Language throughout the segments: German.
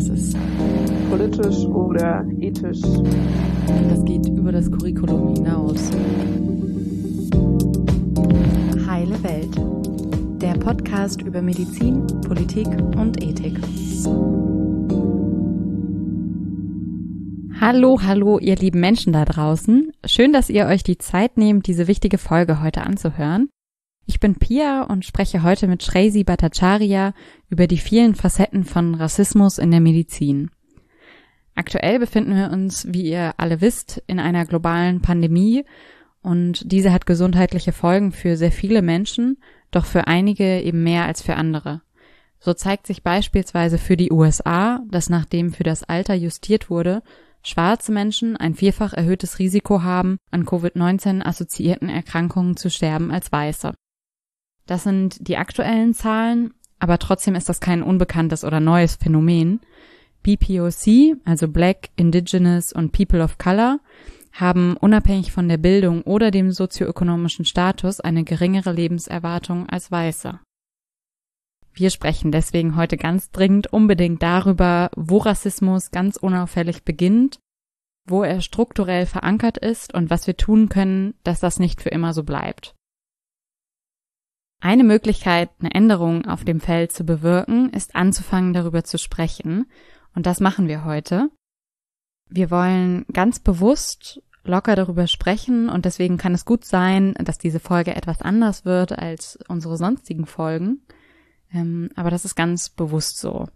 Das ist politisch oder ethisch. Das geht über das Curriculum hinaus. Heile Welt. Der Podcast über Medizin, Politik und Ethik. Hallo, ihr lieben Menschen da draußen. Schön, dass ihr euch die Zeit nehmt, diese wichtige Folge heute anzuhören. Ich bin Pia und spreche heute mit Shreysi Bhattacharya über die vielen Facetten von Rassismus in der Medizin. Aktuell befinden wir uns, wie ihr alle wisst, in einer globalen Pandemie und diese hat gesundheitliche Folgen für sehr viele Menschen, doch für einige eben mehr als für andere. So zeigt sich beispielsweise für die USA, dass nachdem für das Alter justiert wurde, schwarze Menschen ein vielfach erhöhtes Risiko haben, an Covid-19 assoziierten Erkrankungen zu sterben als Weiße. Das sind die aktuellen Zahlen, aber trotzdem ist das kein unbekanntes oder neues Phänomen. BPOC, also Black, Indigenous und People of Color, haben unabhängig von der Bildung oder dem sozioökonomischen Status eine geringere Lebenserwartung als Weiße. Wir sprechen deswegen heute ganz dringend unbedingt darüber, wo Rassismus ganz unauffällig beginnt, wo er strukturell verankert ist und was wir tun können, dass das nicht für immer so bleibt. Eine Möglichkeit, eine Änderung auf dem Feld zu bewirken, ist anzufangen, darüber zu sprechen. Und das machen wir heute. Wir wollen ganz bewusst locker darüber sprechen und deswegen kann es gut sein, dass diese Folge etwas anders wird als unsere sonstigen Folgen. Aber das ist ganz bewusst so.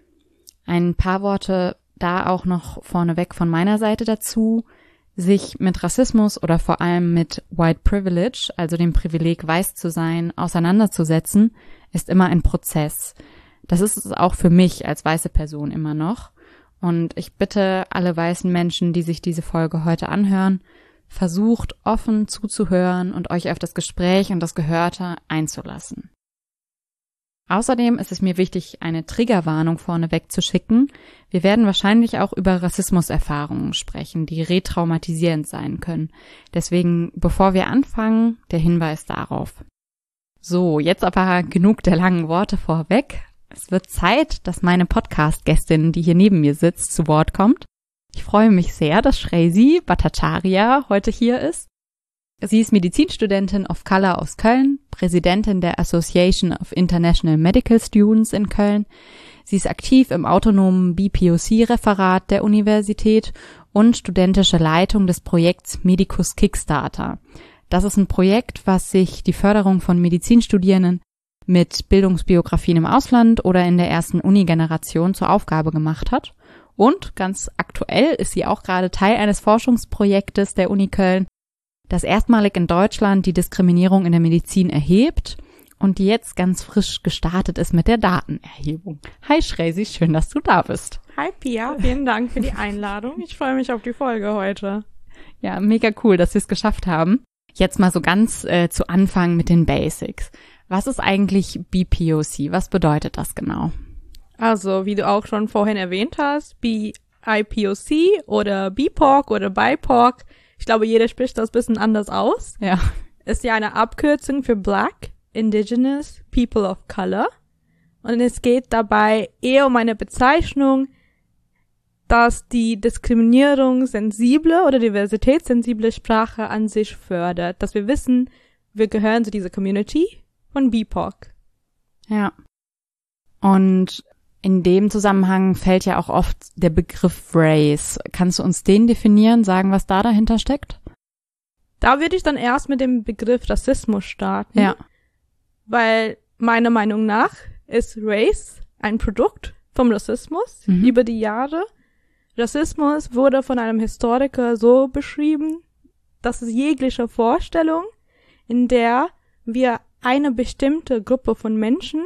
Ein paar Worte da auch noch vorneweg von meiner Seite dazu. Sich mit Rassismus oder vor allem mit White Privilege, also dem Privileg, weiß zu sein, auseinanderzusetzen, ist immer ein Prozess. Das ist es auch für mich als weiße Person immer noch. Und ich bitte alle weißen Menschen, die sich diese Folge heute anhören, versucht offen zuzuhören und euch auf das Gespräch und das Gehörte einzulassen. Außerdem ist es mir wichtig, eine Triggerwarnung vorneweg zu schicken. Wir werden wahrscheinlich auch über Rassismuserfahrungen sprechen, die retraumatisierend sein können. Deswegen, bevor wir anfangen, der Hinweis darauf. So, jetzt aber genug der langen Worte vorweg. Es wird Zeit, dass meine Podcast-Gästin, die hier neben mir sitzt, zu Wort kommt. Ich freue mich sehr, dass Shreysi Bhattacharya heute hier ist. Sie ist Medizinstudentin of Color aus Köln, Präsidentin der Association of International Medical Students in Köln. Sie ist aktiv im autonomen BPOC-Referat der Universität und studentische Leitung des Projekts Medicus Kickstarter. Das ist ein Projekt, was sich die Förderung von Medizinstudierenden mit Bildungsbiografien im Ausland oder in der ersten Uni-Generation zur Aufgabe gemacht hat. Und ganz aktuell ist sie auch gerade Teil eines Forschungsprojektes der Uni Köln, das erstmalig in Deutschland die Diskriminierung in der Medizin erhebt und die jetzt ganz frisch gestartet ist mit der Datenerhebung. Hi Shreysi, schön, dass du da bist. Hi Pia, vielen Dank für die Einladung. Ich freue mich auf die Folge heute. Ja, mega cool, dass wir es geschafft haben. Jetzt mal so ganz zu Anfang mit den Basics. Was ist eigentlich BPOC? Was bedeutet das genau? Also, wie du auch schon vorhin erwähnt hast, BIPOC oder BIPOC oder BIPOC, ich glaube, jeder spricht das ein bisschen anders aus. Ja. Ist ja eine Abkürzung für Black, Indigenous, People of Color. Und es geht dabei eher um eine Bezeichnung, dass die diskriminierungssensible oder diversitätssensible Sprache an sich fördert. Dass wir wissen, wir gehören zu dieser Community von BIPOC. Ja. Und in dem Zusammenhang fällt ja auch oft der Begriff Race. Kannst du uns den definieren, sagen, was da dahinter steckt? Da würde ich dann erst mit dem Begriff Rassismus starten. Ja. Weil meiner Meinung nach ist Race ein Produkt vom Rassismus über die Jahre. Rassismus wurde von einem Historiker so beschrieben, dass es jegliche Vorstellung, in der wir eine bestimmte Gruppe von Menschen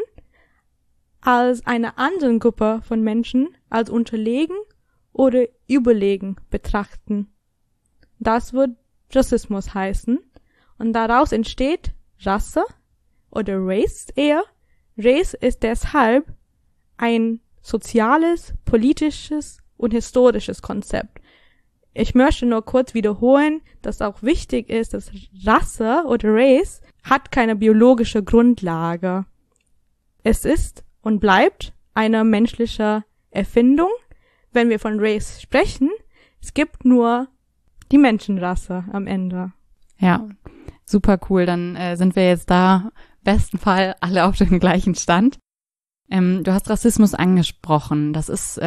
als eine andere Gruppe von Menschen als unterlegen oder überlegen betrachten. Das wird Rassismus heißen. Und daraus entsteht Rasse oder Race eher. Race ist deshalb ein soziales, politisches und historisches Konzept. Ich möchte nur kurz wiederholen, dass auch wichtig ist, dass Rasse oder Race hat keine biologische Grundlage. Es ist und bleibt eine menschliche Erfindung. Wenn wir von Race sprechen, es gibt nur die Menschenrasse am Ende. Ja, super cool. Dann sind wir jetzt da, besten Fall, alle auf dem gleichen Stand. Du hast Rassismus angesprochen. Das ist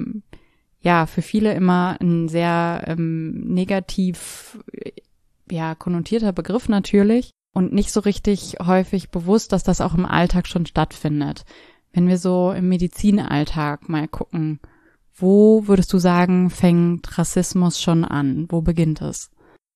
für viele immer ein sehr negativ konnotierter Begriff natürlich und nicht so richtig häufig bewusst, dass das auch im Alltag schon stattfindet. Wenn wir so im Medizinalltag mal gucken, wo würdest du sagen, fängt Rassismus schon an? Wo beginnt es?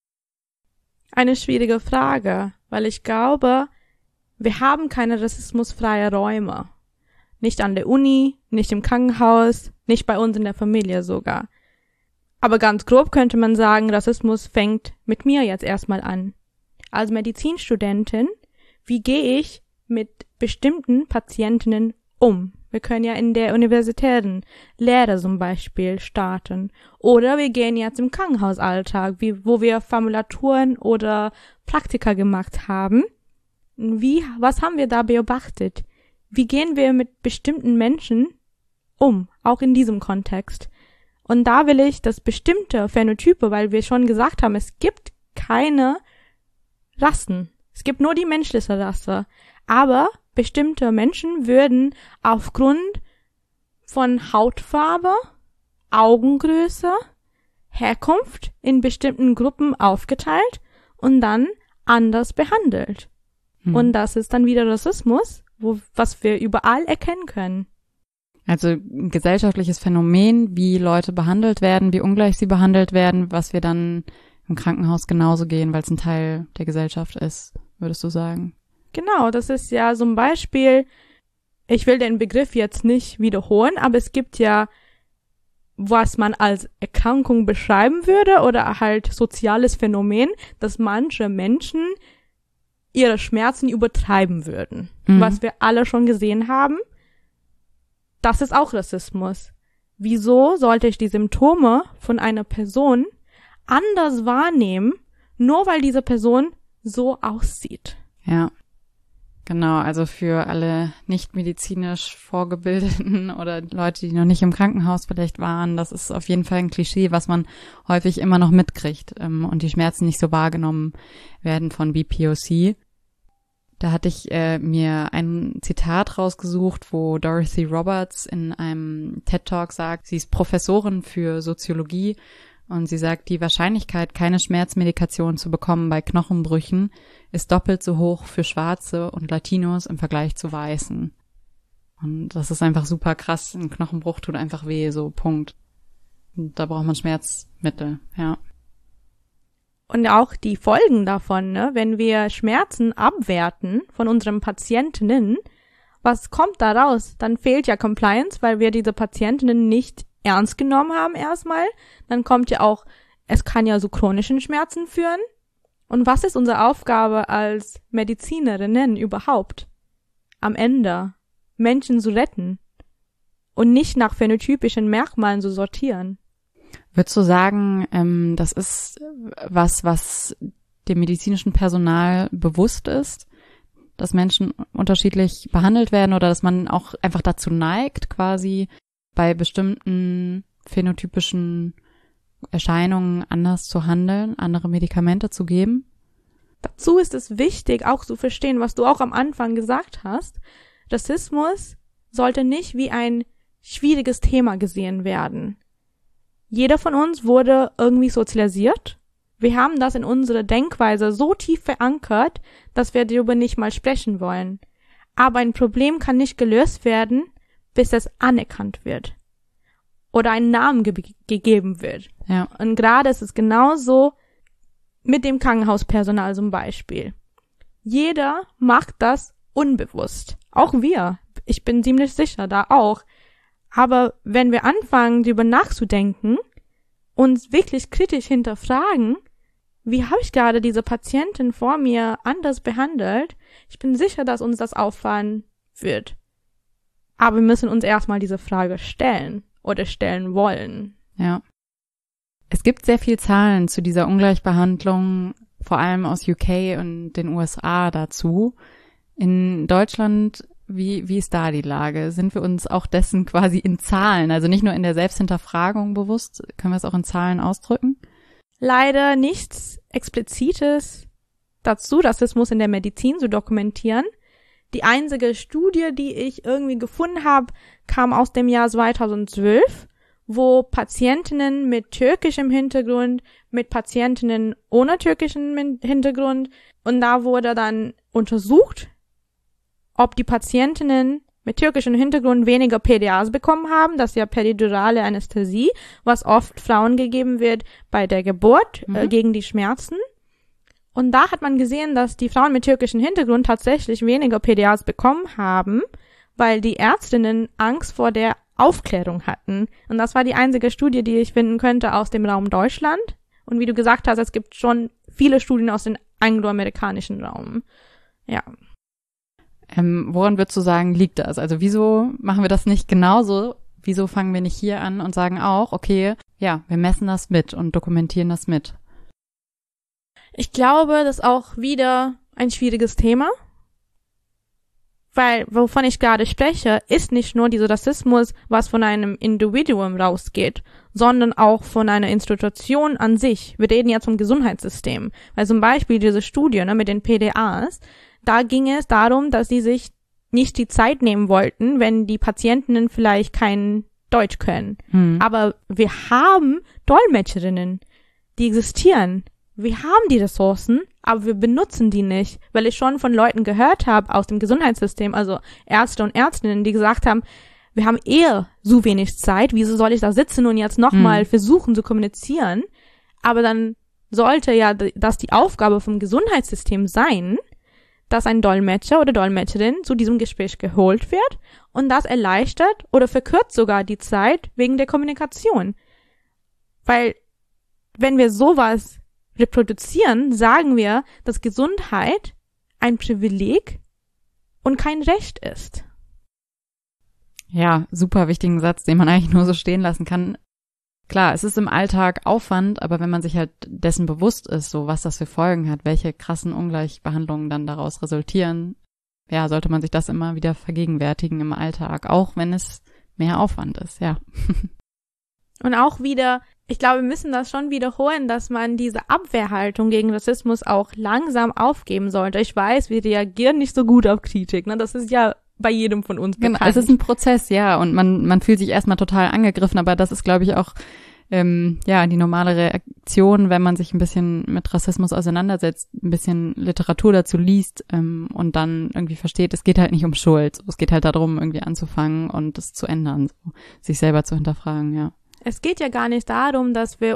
Eine schwierige Frage, weil ich glaube, wir haben keine rassismusfreie Räume. Nicht an der Uni, nicht im Krankenhaus, nicht bei uns in der Familie sogar. Aber ganz grob könnte man sagen, Rassismus fängt mit mir jetzt erstmal an. Als Medizinstudentin, wie gehe ich mit bestimmten Patientinnen um? Wir können ja in der universitären Lehre zum Beispiel starten. Oder wir gehen jetzt im Krankenhausalltag, wo wir Formulaturen oder Praktika gemacht haben. Was haben wir da beobachtet? Wie gehen wir mit bestimmten Menschen um, auch in diesem Kontext? Und da will ich, dass bestimmte Phänotype, weil wir schon gesagt haben, es gibt keine Rassen. Es gibt nur die menschliche Rasse. Aber bestimmte Menschen würden aufgrund von Hautfarbe, Augengröße, Herkunft in bestimmten Gruppen aufgeteilt und dann anders behandelt. Und das ist dann wieder Rassismus, was wir überall erkennen können. Also ein gesellschaftliches Phänomen, wie Leute behandelt werden, wie ungleich sie behandelt werden, was wir dann im Krankenhaus genauso gehen, weil es ein Teil der Gesellschaft ist, würdest du sagen? Genau, das ist ja zum Beispiel, ich will den Begriff jetzt nicht wiederholen, aber es gibt ja, was man als Erkrankung beschreiben würde oder halt soziales Phänomen, dass manche Menschen ihre Schmerzen übertreiben würden. Was wir alle schon gesehen haben, das ist auch Rassismus. Wieso sollte ich die Symptome von einer Person anders wahrnehmen, nur weil diese Person so aussieht? Ja, genau. Also für alle nicht medizinisch Vorgebildeten oder Leute, die noch nicht im Krankenhaus vielleicht waren, das ist auf jeden Fall ein Klischee, was man häufig immer noch mitkriegt und die Schmerzen nicht so wahrgenommen werden von BPOC. Da hatte ich mir ein Zitat rausgesucht, wo Dorothy Roberts in einem TED-Talk sagt, sie ist Professorin für Soziologie und sie sagt, die Wahrscheinlichkeit, keine Schmerzmedikation zu bekommen bei Knochenbrüchen, ist doppelt so hoch für Schwarze und Latinos im Vergleich zu Weißen. Und das ist einfach super krass. Ein Knochenbruch tut einfach weh, so Punkt. Und da braucht man Schmerzmittel, ja. Und auch die Folgen davon, ne? Wenn wir Schmerzen abwerten von unseren Patientinnen, was kommt da raus? Dann fehlt ja Compliance, weil wir diese Patientinnen nicht ernst genommen haben erstmal. Dann kommt ja auch, es kann ja zu chronischen Schmerzen führen. Und was ist unsere Aufgabe als Medizinerinnen überhaupt? Am Ende Menschen zu retten und nicht nach phänotypischen Merkmalen zu sortieren. Würdest du sagen, das ist was dem medizinischen Personal bewusst ist, dass Menschen unterschiedlich behandelt werden oder dass man auch einfach dazu neigt, quasi bei bestimmten phänotypischen Erscheinungen anders zu handeln, andere Medikamente zu geben? Dazu ist es wichtig, auch zu verstehen, was du auch am Anfang gesagt hast. Rassismus sollte nicht wie ein schwieriges Thema gesehen werden. Jeder von uns wurde irgendwie sozialisiert. Wir haben das in unserer Denkweise so tief verankert, dass wir darüber nicht mal sprechen wollen. Aber ein Problem kann nicht gelöst werden, bis es anerkannt wird. Oder ein Namen gegeben wird. Ja. Und gerade ist es genauso mit dem Krankenhauspersonal zum Beispiel. Jeder macht das unbewusst. Auch wir. Ich bin ziemlich sicher, da auch. Aber wenn wir anfangen, darüber nachzudenken, uns wirklich kritisch hinterfragen, wie habe ich gerade diese Patientin vor mir anders behandelt, ich bin sicher, dass uns das auffallen wird. Aber wir müssen uns erstmal diese Frage stellen oder stellen wollen. Ja. Es gibt sehr viel Zahlen zu dieser Ungleichbehandlung, vor allem aus UK und den USA dazu. In Deutschland Wie ist da die Lage? Sind wir uns auch dessen quasi in Zahlen, also nicht nur in der Selbsthinterfragung bewusst, können wir es auch in Zahlen ausdrücken? Leider nichts Explizites dazu, Rassismus in der Medizin zu dokumentieren. Die einzige Studie, die ich irgendwie gefunden habe, kam aus dem Jahr 2012, wo Patientinnen mit türkischem Hintergrund, mit Patientinnen ohne türkischen Hintergrund, und da wurde dann untersucht, ob die Patientinnen mit türkischem Hintergrund weniger PDAs bekommen haben, das ist ja peridurale Anästhesie, was oft Frauen gegeben wird bei der Geburt gegen die Schmerzen. Und da hat man gesehen, dass die Frauen mit türkischem Hintergrund tatsächlich weniger PDAs bekommen haben, weil die Ärztinnen Angst vor der Aufklärung hatten. Und das war die einzige Studie, die ich finden könnte aus dem Raum Deutschland. Und wie du gesagt hast, es gibt schon viele Studien aus dem angloamerikanischen Raum. Ja. Woran würdest du sagen, liegt das? Also wieso machen wir das nicht genauso? Wieso fangen wir nicht hier an und sagen auch, okay, ja, wir messen das mit und dokumentieren das mit? Ich glaube, das ist auch wieder ein schwieriges Thema, weil wovon ich gerade spreche, ist nicht nur dieser Rassismus, was von einem Individuum rausgeht, sondern auch von einer Institution an sich. Wir reden jetzt vom Gesundheitssystem, weil zum Beispiel diese Studie mit den PDAs, da ging es darum, dass sie sich nicht die Zeit nehmen wollten, wenn die Patientinnen vielleicht kein Deutsch können. Aber wir haben Dolmetscherinnen, die existieren. Wir haben die Ressourcen, aber wir benutzen die nicht, weil ich schon von Leuten gehört habe aus dem Gesundheitssystem, also Ärzte und Ärztinnen, die gesagt haben, wir haben eher so wenig Zeit, wieso soll ich da sitzen und jetzt nochmal versuchen zu kommunizieren? Aber dann sollte ja das die Aufgabe vom Gesundheitssystem sein, dass ein Dolmetscher oder Dolmetscherin zu diesem Gespräch geholt wird und das erleichtert oder verkürzt sogar die Zeit wegen der Kommunikation. Weil wenn wir sowas reproduzieren, sagen wir, dass Gesundheit ein Privileg und kein Recht ist. Ja, super wichtigen Satz, den man eigentlich nur so stehen lassen kann. Klar, es ist im Alltag Aufwand, aber wenn man sich halt dessen bewusst ist, so was das für Folgen hat, welche krassen Ungleichbehandlungen dann daraus resultieren, ja, sollte man sich das immer wieder vergegenwärtigen im Alltag, auch wenn es mehr Aufwand ist, ja. Und auch wieder, ich glaube, wir müssen das schon wiederholen, dass man diese Abwehrhaltung gegen Rassismus auch langsam aufgeben sollte. Ich weiß, wir reagieren nicht so gut auf Kritik, ne? Das ist ja bei jedem von uns bekannt. Genau, es ist ein Prozess, ja, und man fühlt sich erstmal total angegriffen, aber das ist, glaube ich, auch die normale Reaktion, wenn man sich ein bisschen mit Rassismus auseinandersetzt, ein bisschen Literatur dazu liest und dann irgendwie versteht, es geht halt nicht um Schuld, es geht halt darum, irgendwie anzufangen und es zu ändern, so, sich selber zu hinterfragen, ja. Es geht ja gar nicht darum, dass wir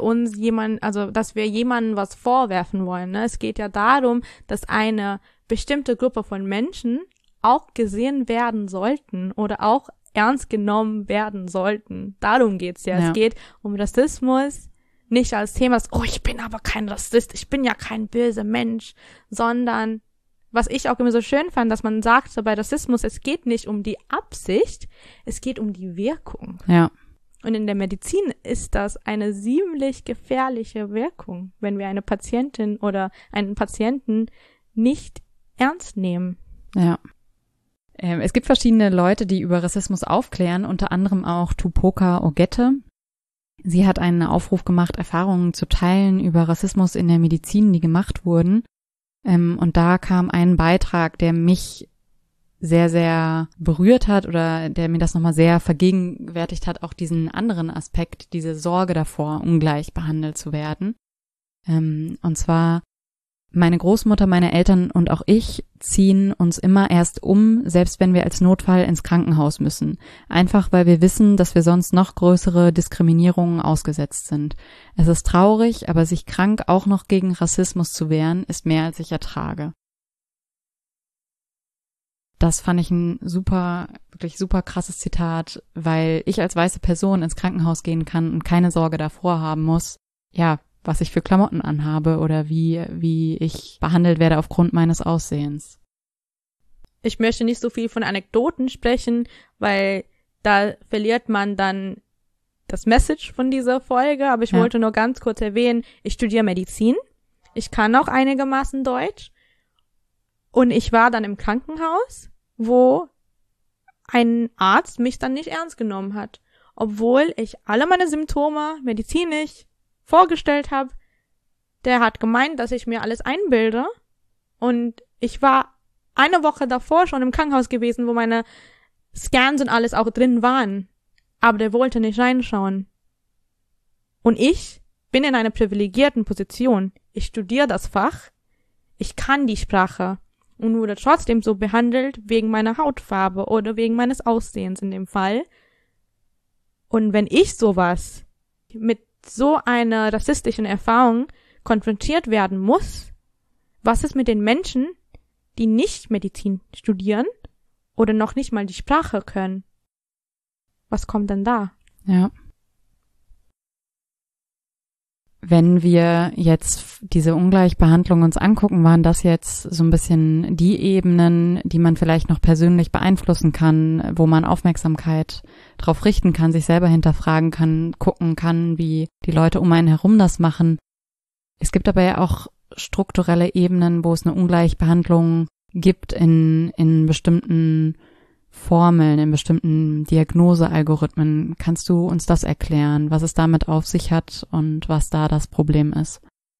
jemandem was vorwerfen wollen, ne? Es geht ja darum, dass eine bestimmte Gruppe von Menschen auch gesehen werden sollten oder auch ernst genommen werden sollten. Darum geht's ja. Es geht um Rassismus, nicht als Thema, ich bin aber kein Rassist, ich bin ja kein böser Mensch, sondern, was ich auch immer so schön fand, dass man sagt, so bei Rassismus, es geht nicht um die Absicht, es geht um die Wirkung. Ja. Und in der Medizin ist das eine ziemlich gefährliche Wirkung, wenn wir eine Patientin oder einen Patienten nicht ernst nehmen. Ja. Es gibt verschiedene Leute, die über Rassismus aufklären, unter anderem auch Tupoka Ogette. Sie hat einen Aufruf gemacht, Erfahrungen zu teilen über Rassismus in der Medizin, die gemacht wurden. Und da kam ein Beitrag, der mich sehr, sehr berührt hat oder der mir das nochmal sehr vergegenwärtigt hat, auch diesen anderen Aspekt, diese Sorge davor, ungleich behandelt zu werden. Und zwar: Meine Großmutter, meine Eltern und auch ich ziehen uns immer erst um, selbst wenn wir als Notfall ins Krankenhaus müssen. Einfach, weil wir wissen, dass wir sonst noch größere Diskriminierungen ausgesetzt sind. Es ist traurig, aber sich krank auch noch gegen Rassismus zu wehren, ist mehr, als ich ertrage. Das fand ich ein wirklich super krasses Zitat, weil ich als weiße Person ins Krankenhaus gehen kann und keine Sorge davor haben muss, ja, was ich für Klamotten anhabe oder wie ich behandelt werde aufgrund meines Aussehens. Ich möchte nicht so viel von Anekdoten sprechen, weil da verliert man dann das Message von dieser Folge, aber ich wollte nur ganz kurz erwähnen, ich studiere Medizin, ich kann auch einigermaßen Deutsch und ich war dann im Krankenhaus, wo ein Arzt mich dann nicht ernst genommen hat, obwohl ich alle meine Symptome medizinisch vorgestellt habe. Der hat gemeint, dass ich mir alles einbilde, und ich war eine Woche davor schon im Krankenhaus gewesen, wo meine Scans und alles auch drin waren, aber der wollte nicht reinschauen. Und ich bin in einer privilegierten Position. Ich studiere das Fach, ich kann die Sprache und wurde trotzdem so behandelt wegen meiner Hautfarbe oder wegen meines Aussehens in dem Fall. Und wenn ich sowas mit so einer rassistischen Erfahrung konfrontiert werden muss, was ist mit den Menschen, die nicht Medizin studieren oder noch nicht mal die Sprache können? Was kommt denn da? Ja. Wenn wir jetzt diese Ungleichbehandlung uns angucken, waren das jetzt so ein bisschen die Ebenen, die man vielleicht noch persönlich beeinflussen kann, wo man Aufmerksamkeit drauf richten kann, sich selber hinterfragen kann, gucken kann, wie die Leute um einen herum das machen. Es gibt aber ja auch strukturelle Ebenen, wo es eine Ungleichbehandlung gibt in bestimmten Formeln, in bestimmten Diagnosealgorithmen. Kannst du uns das erklären, was es damit auf sich hat und was da das Problem ist?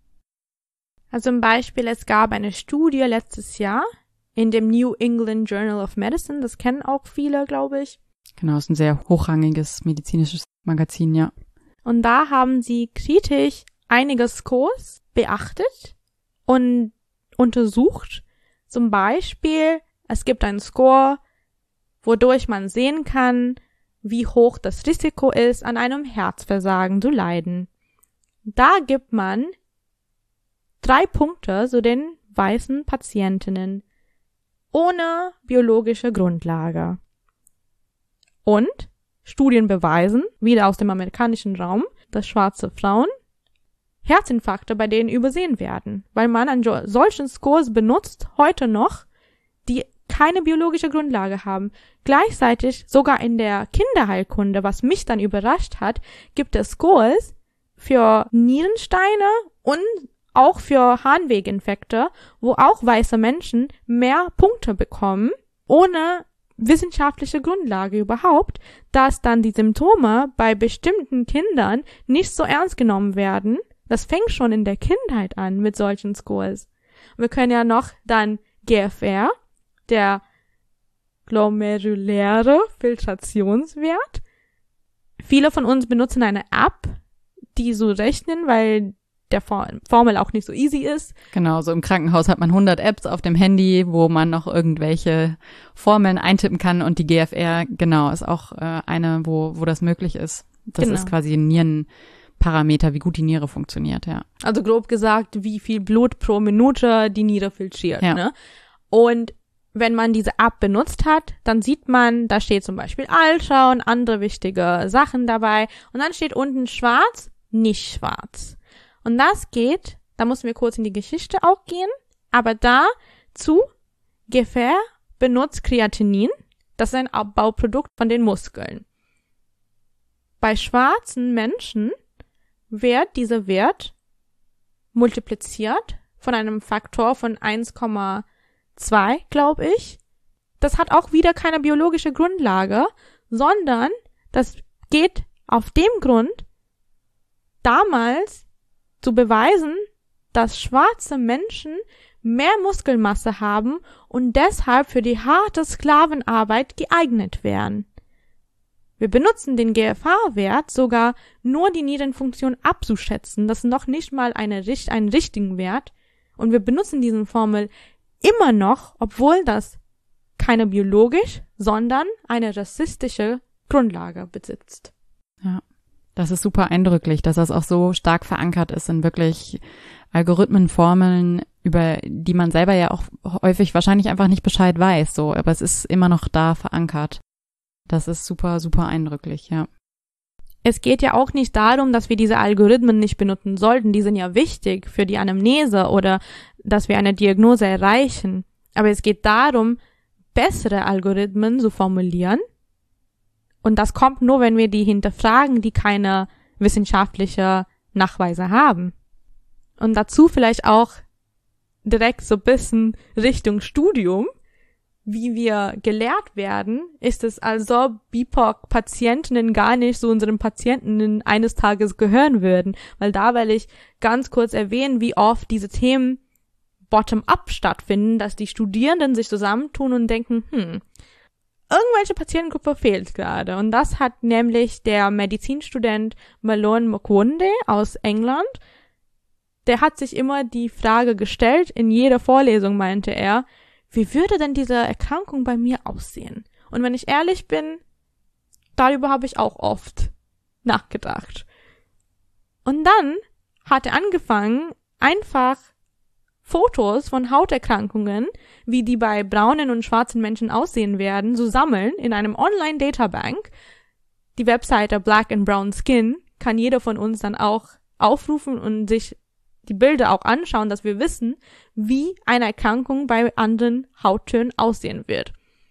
Also zum Beispiel, es gab eine Studie letztes Jahr in dem New England Journal of Medicine, das kennen auch viele, glaube ich. Genau, ist ein sehr hochrangiges medizinisches Magazin, ja. Und da haben sie kritisch einige Scores beachtet und untersucht. Zum Beispiel, es gibt einen Score, wodurch man sehen kann, wie hoch das Risiko ist, an einem Herzversagen zu leiden. Da gibt man 3 Punkte zu den weißen Patientinnen ohne biologische Grundlage. Und Studien beweisen, wieder aus dem amerikanischen Raum, dass schwarze Frauen Herzinfarkte bei denen übersehen werden, weil man an solchen Scores benutzt, heute noch, die keine biologische Grundlage haben. Gleichzeitig, sogar in der Kinderheilkunde, was mich dann überrascht hat, gibt es Scores für Nierensteine und auch für Harnweginfekte, wo auch weiße Menschen mehr Punkte bekommen, ohne wissenschaftliche Grundlage überhaupt, dass dann die Symptome bei bestimmten Kindern nicht so ernst genommen werden. Das fängt schon in der Kindheit an mit solchen Scores. Wir können ja noch dann GFR, der glomeruläre Filtrationswert. Viele von uns benutzen eine App, die so rechnen, weil der Formel auch nicht so easy ist. Genau, so im Krankenhaus hat man 100 Apps auf dem Handy, wo man noch irgendwelche Formeln eintippen kann, und die GFR, genau, ist auch eine, wo das möglich ist. Das ist quasi ein Nierenparameter, wie gut die Niere funktioniert, ja. Also grob gesagt, wie viel Blut pro Minute die Niere filtriert, ja. Ne? Und wenn man diese App benutzt hat, dann sieht man, da steht zum Beispiel Alter und andere wichtige Sachen dabei. Und dann steht unten schwarz, nicht schwarz. Und das geht, da müssen wir kurz in die Geschichte auch gehen, aber dazu, GFR benutzt Kreatinin, das ist ein Abbauprodukt von den Muskeln. Bei schwarzen Menschen wird dieser Wert multipliziert von einem Faktor von 1,2, glaube ich. Das hat auch wieder keine biologische Grundlage, sondern das geht auf dem Grund, damals zu beweisen, dass schwarze Menschen mehr Muskelmasse haben und deshalb für die harte Sklavenarbeit geeignet wären. Wir benutzen den GFR-Wert sogar nur die Nierenfunktion abzuschätzen, das ist noch nicht mal einen richtigen Wert, und wir benutzen diesen Formel immer noch, obwohl das keine biologisch, sondern eine rassistische Grundlage besitzt. Ja, das ist super eindrücklich, dass das auch so stark verankert ist in wirklich Algorithmenformeln, über die man selber ja auch häufig wahrscheinlich einfach nicht Bescheid weiß, so, aber es ist immer noch da verankert. Das ist super, super eindrücklich, ja. Es geht ja auch nicht darum, dass wir diese Algorithmen nicht benutzen sollten. Die sind ja wichtig für die Anamnese oder dass wir eine Diagnose erreichen. Aber es geht darum, bessere Algorithmen zu formulieren. Und das kommt nur, wenn wir die hinterfragen, die keine wissenschaftliche Nachweise haben. Und dazu vielleicht auch direkt so ein bisschen Richtung Studium. wie wir gelehrt werden, ist es, als ob BIPOC-Patientinnen gar nicht zu unseren Patienten eines Tages gehören würden. Weil da will ich ganz kurz erwähnen, wie oft diese Themen bottom-up stattfinden, dass die Studierenden sich zusammentun und denken, irgendwelche Patientengruppe fehlt gerade. Und das hat nämlich der Medizinstudent Malone Mukwende aus England. Der hat sich immer die Frage gestellt, in jeder Vorlesung meinte er, wie würde denn diese Erkrankung bei mir aussehen? Und wenn ich ehrlich bin, darüber habe ich auch oft nachgedacht. Und dann hat er angefangen, einfach Fotos von Hauterkrankungen, wie die bei braunen und schwarzen Menschen aussehen werden, zu sammeln in einem Online-Databank. Die Webseite Black and Brown Skin kann jeder von uns dann auch aufrufen und sich die Bilder auch anschauen, dass wir wissen, wie eine Erkrankung bei anderen Hauttönen aussehen wird.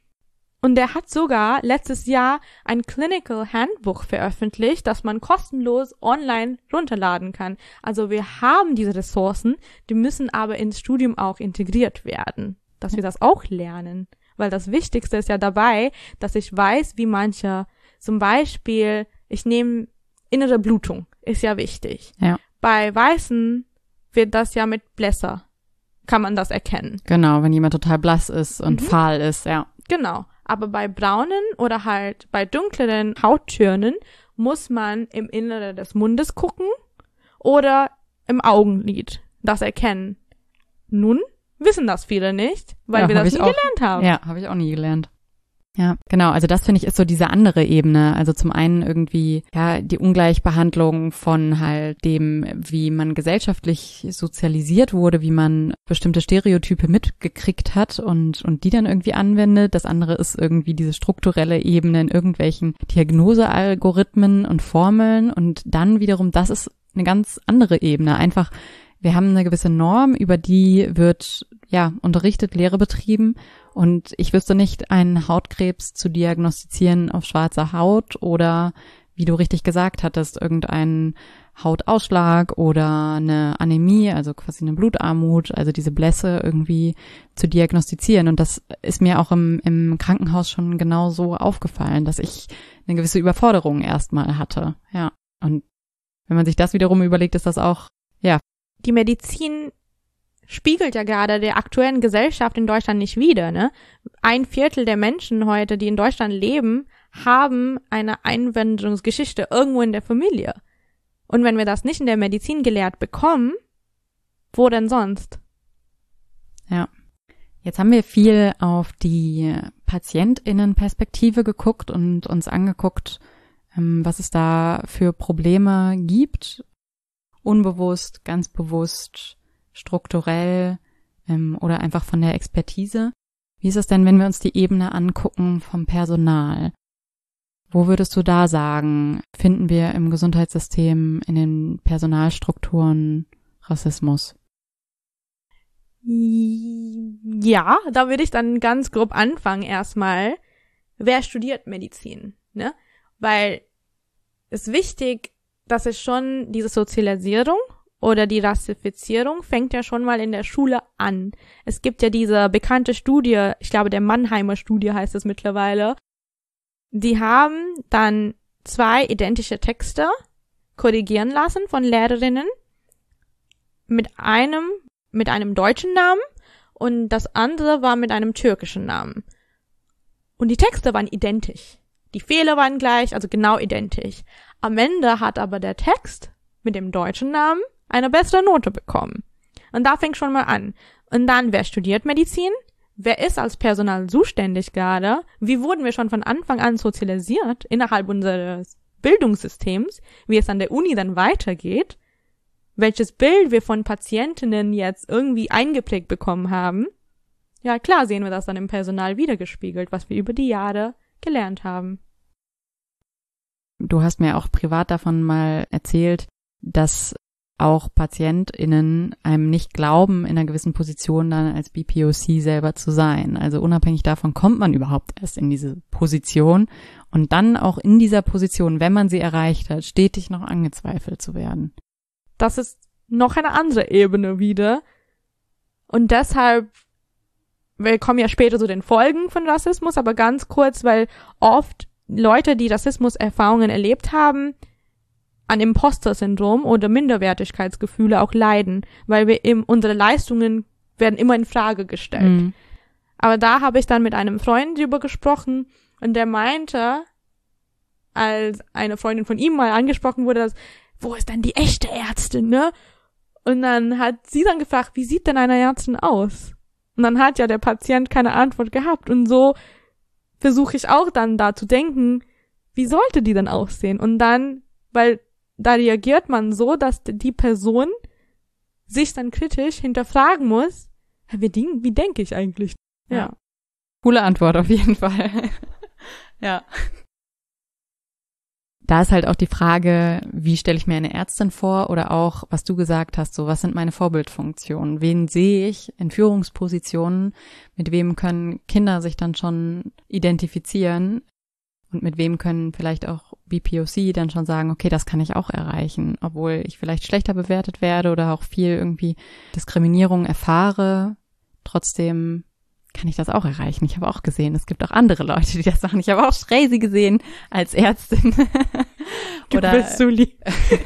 Und er hat sogar letztes Jahr ein Clinical Handbook veröffentlicht, das man kostenlos online runterladen kann. Also wir haben diese Ressourcen, die müssen aber ins Studium auch integriert werden, dass wir das auch lernen. Weil das Wichtigste ist ja dabei, dass ich weiß, wie manche, zum Beispiel, ich nehme innere Blutung, ist ja wichtig. Ja. Bei Weißen wird das ja mit Blässer, kann man das erkennen. Genau, wenn jemand total blass ist und fahl ist, ja. Genau. Aber bei braunen oder halt bei dunkleren Hauttönen muss man im Inneren des Mundes gucken oder im Augenlid das erkennen. Nun wissen das viele nicht, weil wir das nie gelernt haben. Ja, habe ich auch nie gelernt. Ja, genau. Also das finde ich ist so diese andere Ebene. Also zum einen irgendwie, ja, die Ungleichbehandlung von halt dem, wie man gesellschaftlich sozialisiert wurde, wie man bestimmte Stereotype mitgekriegt hat und die dann irgendwie anwendet. Das andere ist irgendwie diese strukturelle Ebene in irgendwelchen Diagnosealgorithmen und Formeln. Und dann wiederum, das ist eine ganz andere Ebene. Einfach, wir haben eine gewisse Norm, über die wird, ja, unterrichtet, Lehre betrieben. Und ich wüsste nicht, einen Hautkrebs zu diagnostizieren auf schwarzer Haut oder, wie du richtig gesagt hattest, irgendeinen Hautausschlag oder eine Anämie, also quasi eine Blutarmut, also diese Blässe irgendwie zu diagnostizieren. Und das ist mir auch im Krankenhaus schon genau so aufgefallen, dass ich eine gewisse Überforderung erstmal hatte. Ja. Und wenn man sich das wiederum überlegt, ist das auch, ja. Die Medizin spiegelt ja gerade der aktuellen Gesellschaft in Deutschland nicht wider, ne? 1/4 der Menschen heute, die in Deutschland leben, haben eine Einwanderungsgeschichte irgendwo in der Familie. Und wenn wir das nicht in der Medizin gelehrt bekommen, wo denn sonst? Ja. Jetzt haben wir viel auf die PatientInnen-Perspektive geguckt und uns angeguckt, was es da für Probleme gibt. Unbewusst, ganz bewusst, strukturell oder einfach von der Expertise. Wie ist es denn, wenn wir uns die Ebene angucken vom Personal? Wo würdest du da sagen, finden wir im Gesundheitssystem, in den Personalstrukturen Rassismus? Ja, da würde ich dann ganz grob anfangen erstmal. Wer studiert Medizin, ne? Weil es ist wichtig, dass es schon diese Sozialisierung oder die Rassifizierung fängt ja schon mal in der Schule an. Es gibt ja diese bekannte Studie, ich glaube der Mannheimer Studie heißt es mittlerweile. Die haben dann 2 identische Texte korrigieren lassen von Lehrerinnen mit einem deutschen Namen und das andere war mit einem türkischen Namen. Und die Texte waren identisch. Die Fehler waren gleich, also genau identisch. Am Ende hat aber der Text mit dem deutschen Namen eine bessere Note bekommen. Und da fängt schon mal an. Und dann, wer studiert Medizin? Wer ist als Personal zuständig gerade? Wie wurden wir schon von Anfang an sozialisiert innerhalb unseres Bildungssystems? Wie es an der Uni dann weitergeht? Welches Bild wir von Patientinnen jetzt irgendwie eingeprägt bekommen haben? Ja, klar sehen wir das dann im Personal wiedergespiegelt, was wir über die Jahre gelernt haben. Du hast mir auch privat davon mal erzählt, dass auch PatientInnen einem nicht glauben, in einer gewissen Position dann als BPOC selber zu sein. Also unabhängig davon kommt man überhaupt erst in diese Position und dann auch in dieser Position, wenn man sie erreicht hat, stetig noch angezweifelt zu werden. Das ist noch eine andere Ebene wieder. Und deshalb wir kommen ja später zu den Folgen von Rassismus, aber ganz kurz, weil oft Leute, die Rassismus-Erfahrungen erlebt haben, an Imposter-Syndrom oder Minderwertigkeitsgefühle auch leiden, weil unsere Leistungen werden immer in Frage gestellt. Mhm. Aber da habe ich dann mit einem Freund drüber gesprochen und der meinte, als eine Freundin von ihm mal angesprochen wurde, dass, wo ist denn die echte Ärztin, ne? Und dann hat sie dann gefragt, wie sieht denn eine Ärztin aus? Und dann hat ja der Patient keine Antwort gehabt. Und so versuche ich auch dann da zu denken, wie sollte die denn aussehen? Und dann, weil da reagiert man so, dass die Person sich dann kritisch hinterfragen muss, wie denke ich eigentlich? Ja. Coole Antwort auf jeden Fall. Ja. Da ist halt auch die Frage, wie stelle ich mir eine Ärztin vor oder auch, was du gesagt hast, so was sind meine Vorbildfunktionen? Wen sehe ich in Führungspositionen? Mit wem können Kinder sich dann schon identifizieren? Und mit wem können vielleicht auch BPOC dann schon sagen, okay, das kann ich auch erreichen, obwohl ich vielleicht schlechter bewertet werde oder auch viel irgendwie Diskriminierung erfahre. Trotzdem kann ich das auch erreichen. Ich habe auch gesehen, es gibt auch andere Leute, die das machen. Ich habe auch Schreisi gesehen als Ärztin. Du bist so lieb.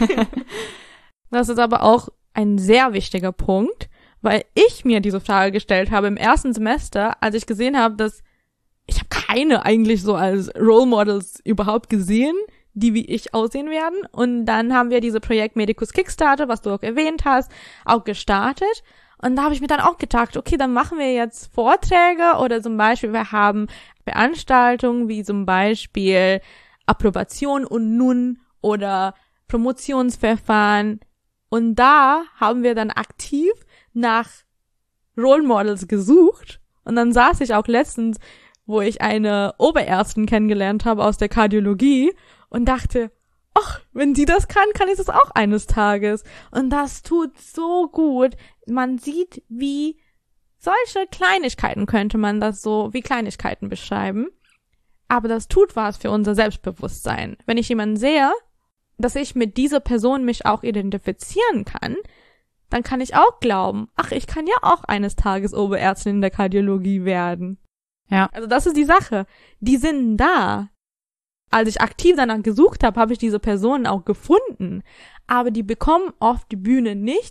Das ist aber auch ein sehr wichtiger Punkt, weil ich mir diese Frage gestellt habe im ersten Semester, als ich gesehen habe, dass ich habe keine eigentlich so als Role Models überhaupt gesehen, die wie ich aussehen werden. Und dann haben wir diese Projekt Medicus Kickstarter, was du auch erwähnt hast, auch gestartet. Und da habe ich mir dann auch gedacht, okay, dann machen wir jetzt Vorträge oder zum Beispiel wir haben Veranstaltungen wie zum Beispiel Approbation und nun oder Promotionsverfahren. Und da haben wir dann aktiv nach Role Models gesucht. Und dann saß ich auch letztens, wo ich eine Oberärztin kennengelernt habe aus der Kardiologie und dachte, ach, wenn die das kann ich das auch eines Tages. Und das tut so gut. Man sieht, wie solche Kleinigkeiten könnte man das so wie Kleinigkeiten beschreiben. Aber das tut was für unser Selbstbewusstsein. Wenn ich jemanden sehe, dass ich mit dieser Person mich auch identifizieren kann, dann kann ich auch glauben, ach, ich kann ja auch eines Tages Oberärztin in der Kardiologie werden. Ja. Also das ist die Sache. Die sind da. Als ich aktiv danach gesucht habe, habe ich diese Personen auch gefunden. Aber die bekommen oft die Bühne nicht.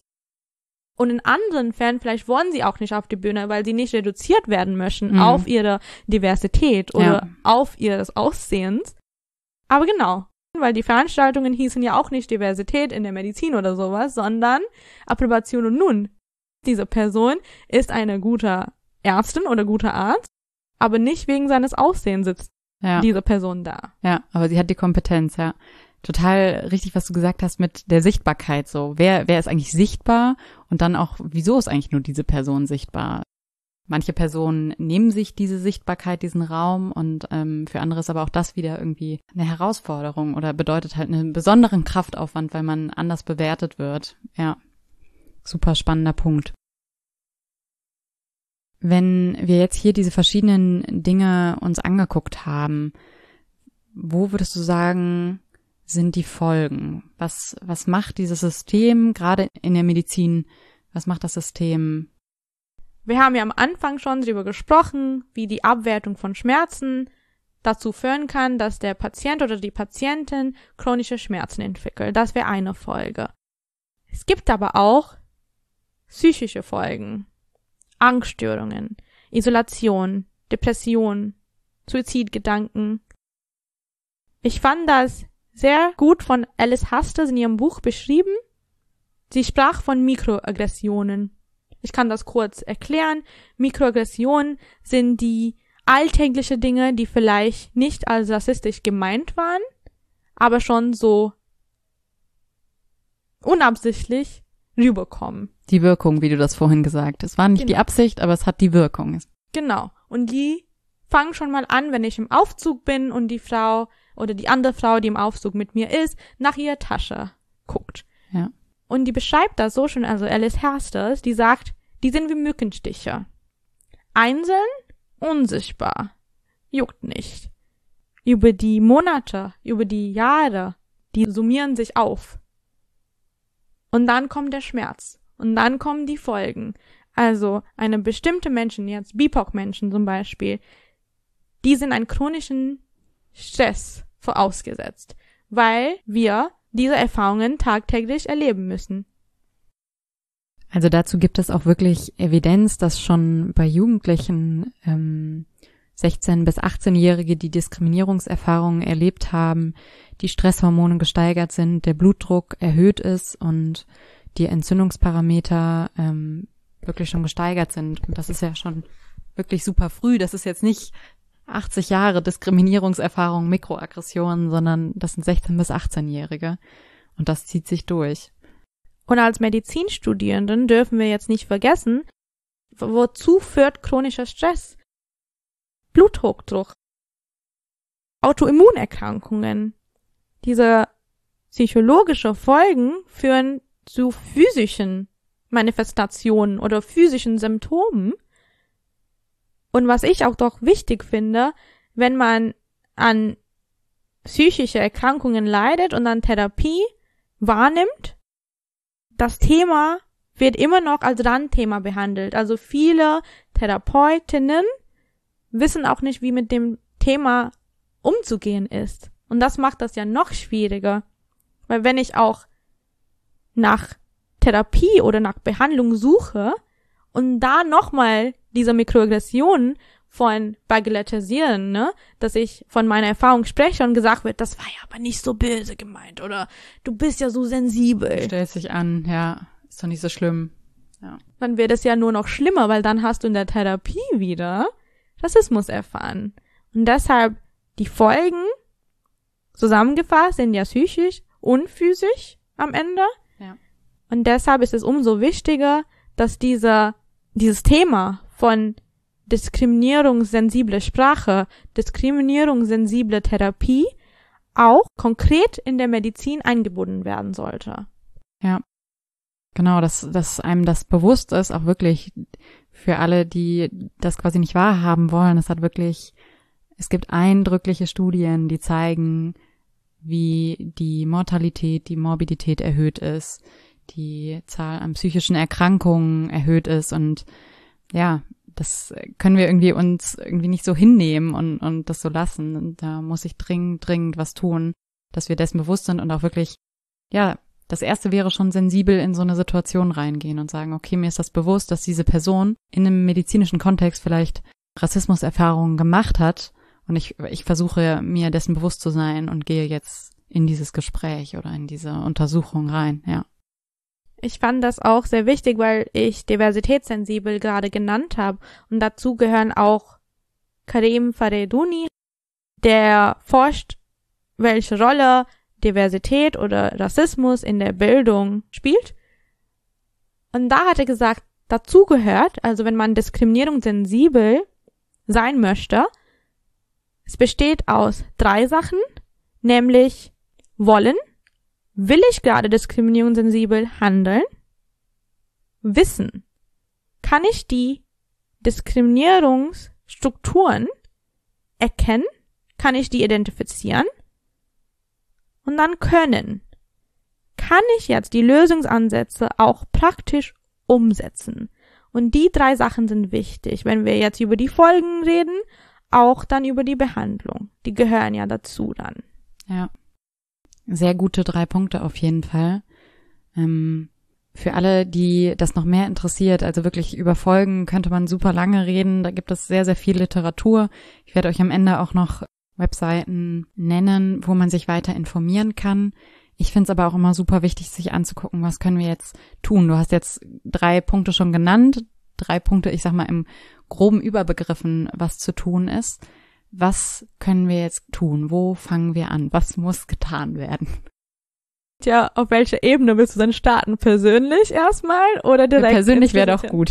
Und in anderen Fällen, vielleicht wollen sie auch nicht auf die Bühne, weil sie nicht reduziert werden möchten auf ihre Diversität oder auf ihres Aussehens. Aber genau, weil die Veranstaltungen hießen ja auch nicht Diversität in der Medizin oder sowas, sondern Approbation und nun. Diese Person ist eine gute Ärztin oder guter Arzt, aber nicht wegen seines Aussehens sitzt diese Person da. Ja, aber sie hat die Kompetenz, ja. Total richtig, was du gesagt hast mit der Sichtbarkeit so. Wer ist eigentlich sichtbar? Und dann auch, wieso ist eigentlich nur diese Person sichtbar? Manche Personen nehmen sich diese Sichtbarkeit, diesen Raum und für andere ist aber auch das wieder irgendwie eine Herausforderung oder bedeutet halt einen besonderen Kraftaufwand, weil man anders bewertet wird. Ja, super spannender Punkt. Wenn wir jetzt hier diese verschiedenen Dinge uns angeguckt haben, wo würdest du sagen, sind die Folgen? Was macht dieses System, gerade in der Medizin, was macht das System? Wir haben ja am Anfang schon darüber gesprochen, wie die Abwertung von Schmerzen dazu führen kann, dass der Patient oder die Patientin chronische Schmerzen entwickelt. Das wäre eine Folge. Es gibt aber auch psychische Folgen. Angststörungen, Isolation, Depression, Suizidgedanken. Ich fand das sehr gut von Alice Hastas in ihrem Buch beschrieben. Sie sprach von Mikroaggressionen. Ich kann das kurz erklären. Mikroaggressionen sind die alltägliche Dinge, die vielleicht nicht als rassistisch gemeint waren, aber schon so unabsichtlich rüberkommen. Die Wirkung, wie du das vorhin gesagt hast. Es war nicht die Absicht, aber es hat die Wirkung. Genau. Und die fangen schon mal an, wenn ich im Aufzug bin und die Frau oder die andere Frau, die im Aufzug mit mir ist, nach ihrer Tasche guckt. Ja. Und die beschreibt das so schön, also Alice Hastas, die sagt, die sind wie Mückenstiche. Einzeln, unsichtbar, juckt nicht. Über die Monate, über die Jahre, die summieren sich auf. Und dann kommt der Schmerz. Und dann kommen die Folgen. Also eine bestimmte Menschen, jetzt BIPOC-Menschen zum Beispiel, die sind einem chronischen Stress vorausgesetzt, weil wir diese Erfahrungen tagtäglich erleben müssen. Also dazu gibt es auch wirklich Evidenz, dass schon bei Jugendlichen 16- bis 18-Jährige, die Diskriminierungserfahrungen erlebt haben, die Stresshormone gesteigert sind, der Blutdruck erhöht ist und die Entzündungsparameter wirklich schon gesteigert sind. Und das ist ja schon wirklich super früh. Das ist jetzt nicht 80 Jahre Diskriminierungserfahrung, Mikroaggressionen, sondern das sind 16- bis 18-Jährige. Und das zieht sich durch. Und als Medizinstudierenden dürfen wir jetzt nicht vergessen, wozu führt chronischer Stress? Bluthochdruck, Autoimmunerkrankungen. Diese psychologischen Folgen führen zu physischen Manifestationen oder physischen Symptomen. Und was ich auch doch wichtig finde, wenn man an psychische Erkrankungen leidet und an Therapie wahrnimmt, das Thema wird immer noch als Randthema behandelt. Also viele Therapeutinnen wissen auch nicht, wie mit dem Thema umzugehen ist. Und das macht das ja noch schwieriger. Weil wenn ich auch nach Therapie oder nach Behandlung suche und da nochmal diese Mikroaggressionen von bagatellisieren, ne, dass ich von meiner Erfahrung spreche und gesagt wird, das war ja aber nicht so böse gemeint oder du bist ja so sensibel. Stellt sich an, ja, ist doch nicht so schlimm. Ja. Dann wird es ja nur noch schlimmer, weil dann hast du in der Therapie wieder Rassismus erfahren. Und deshalb die Folgen zusammengefasst sind ja psychisch und physisch am Ende. Ja. Und deshalb ist es umso wichtiger, dass dieses Thema von diskriminierungssensible Sprache, diskriminierungssensible Therapie auch konkret in der Medizin eingebunden werden sollte. Ja, genau, dass einem das bewusst ist, auch wirklich für alle, die das quasi nicht wahrhaben wollen. Es gibt eindrückliche Studien, die zeigen, wie die Mortalität, die Morbidität erhöht ist, die Zahl an psychischen Erkrankungen erhöht ist und ja, das können wir uns irgendwie nicht so hinnehmen und das so lassen. Und da muss ich dringend was tun, dass wir dessen bewusst sind und auch wirklich, ja, das Erste wäre schon sensibel in so eine Situation reingehen und sagen, okay, mir ist das bewusst, dass diese Person in einem medizinischen Kontext vielleicht Rassismuserfahrungen gemacht hat und ich versuche mir dessen bewusst zu sein und gehe jetzt in dieses Gespräch oder in diese Untersuchung rein, ja. Ich fand das auch sehr wichtig, weil ich diversitätssensibel gerade genannt habe. Und dazu gehören auch Karim Faredouni, der forscht, welche Rolle Diversität oder Rassismus in der Bildung spielt. Und da hat er gesagt, dazu gehört, also wenn man diskriminierungssensibel sein möchte, es besteht aus 3 Sachen, nämlich wollen. Will ich gerade diskriminierungssensibel handeln? Wissen. Kann ich die Diskriminierungsstrukturen erkennen? Kann ich die identifizieren? Und dann können. Kann ich jetzt die Lösungsansätze auch praktisch umsetzen? Und die 3 Sachen sind wichtig, wenn wir jetzt über die Folgen reden, auch dann über die Behandlung. Die gehören ja dazu dann. Ja. Sehr gute 3 Punkte auf jeden Fall. Für alle, die das noch mehr interessiert, also wirklich über Folgen könnte man super lange reden. Da gibt es sehr, sehr viel Literatur. Ich werde euch am Ende auch noch Webseiten nennen, wo man sich weiter informieren kann. Ich finde es aber auch immer super wichtig, sich anzugucken, was können wir jetzt tun. Du hast jetzt 3 Punkte schon genannt. 3 Punkte, ich sag mal im groben Überbegriffen, was zu tun ist. Was können wir jetzt tun? Wo fangen wir an? Was muss getan werden? Tja, auf welcher Ebene willst du dann starten? Persönlich erstmal oder direkt? Persönlich wäre doch gut.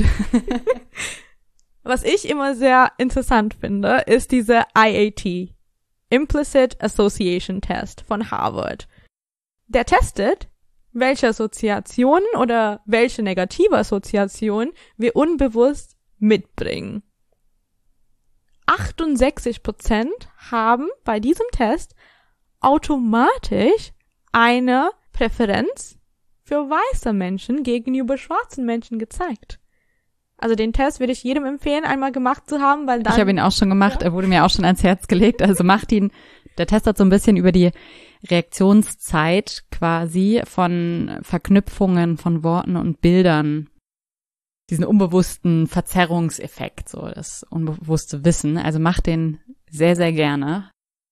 Was ich immer sehr interessant finde, ist diese IAT, Implicit Association Test von Harvard. Der testet, welche Assoziationen oder welche negative Assoziationen wir unbewusst mitbringen. 68% haben bei diesem Test automatisch eine Präferenz für weiße Menschen gegenüber schwarzen Menschen gezeigt. Also den Test würde ich jedem empfehlen, einmal gemacht zu haben, weil dann... Ich habe ihn auch schon gemacht, er wurde mir auch schon ans Herz gelegt. Also macht ihn, der Test hat so ein bisschen über die Reaktionszeit quasi von Verknüpfungen von Worten und Bildern, diesen unbewussten Verzerrungseffekt, so das unbewusste Wissen. Also macht den sehr, sehr gerne.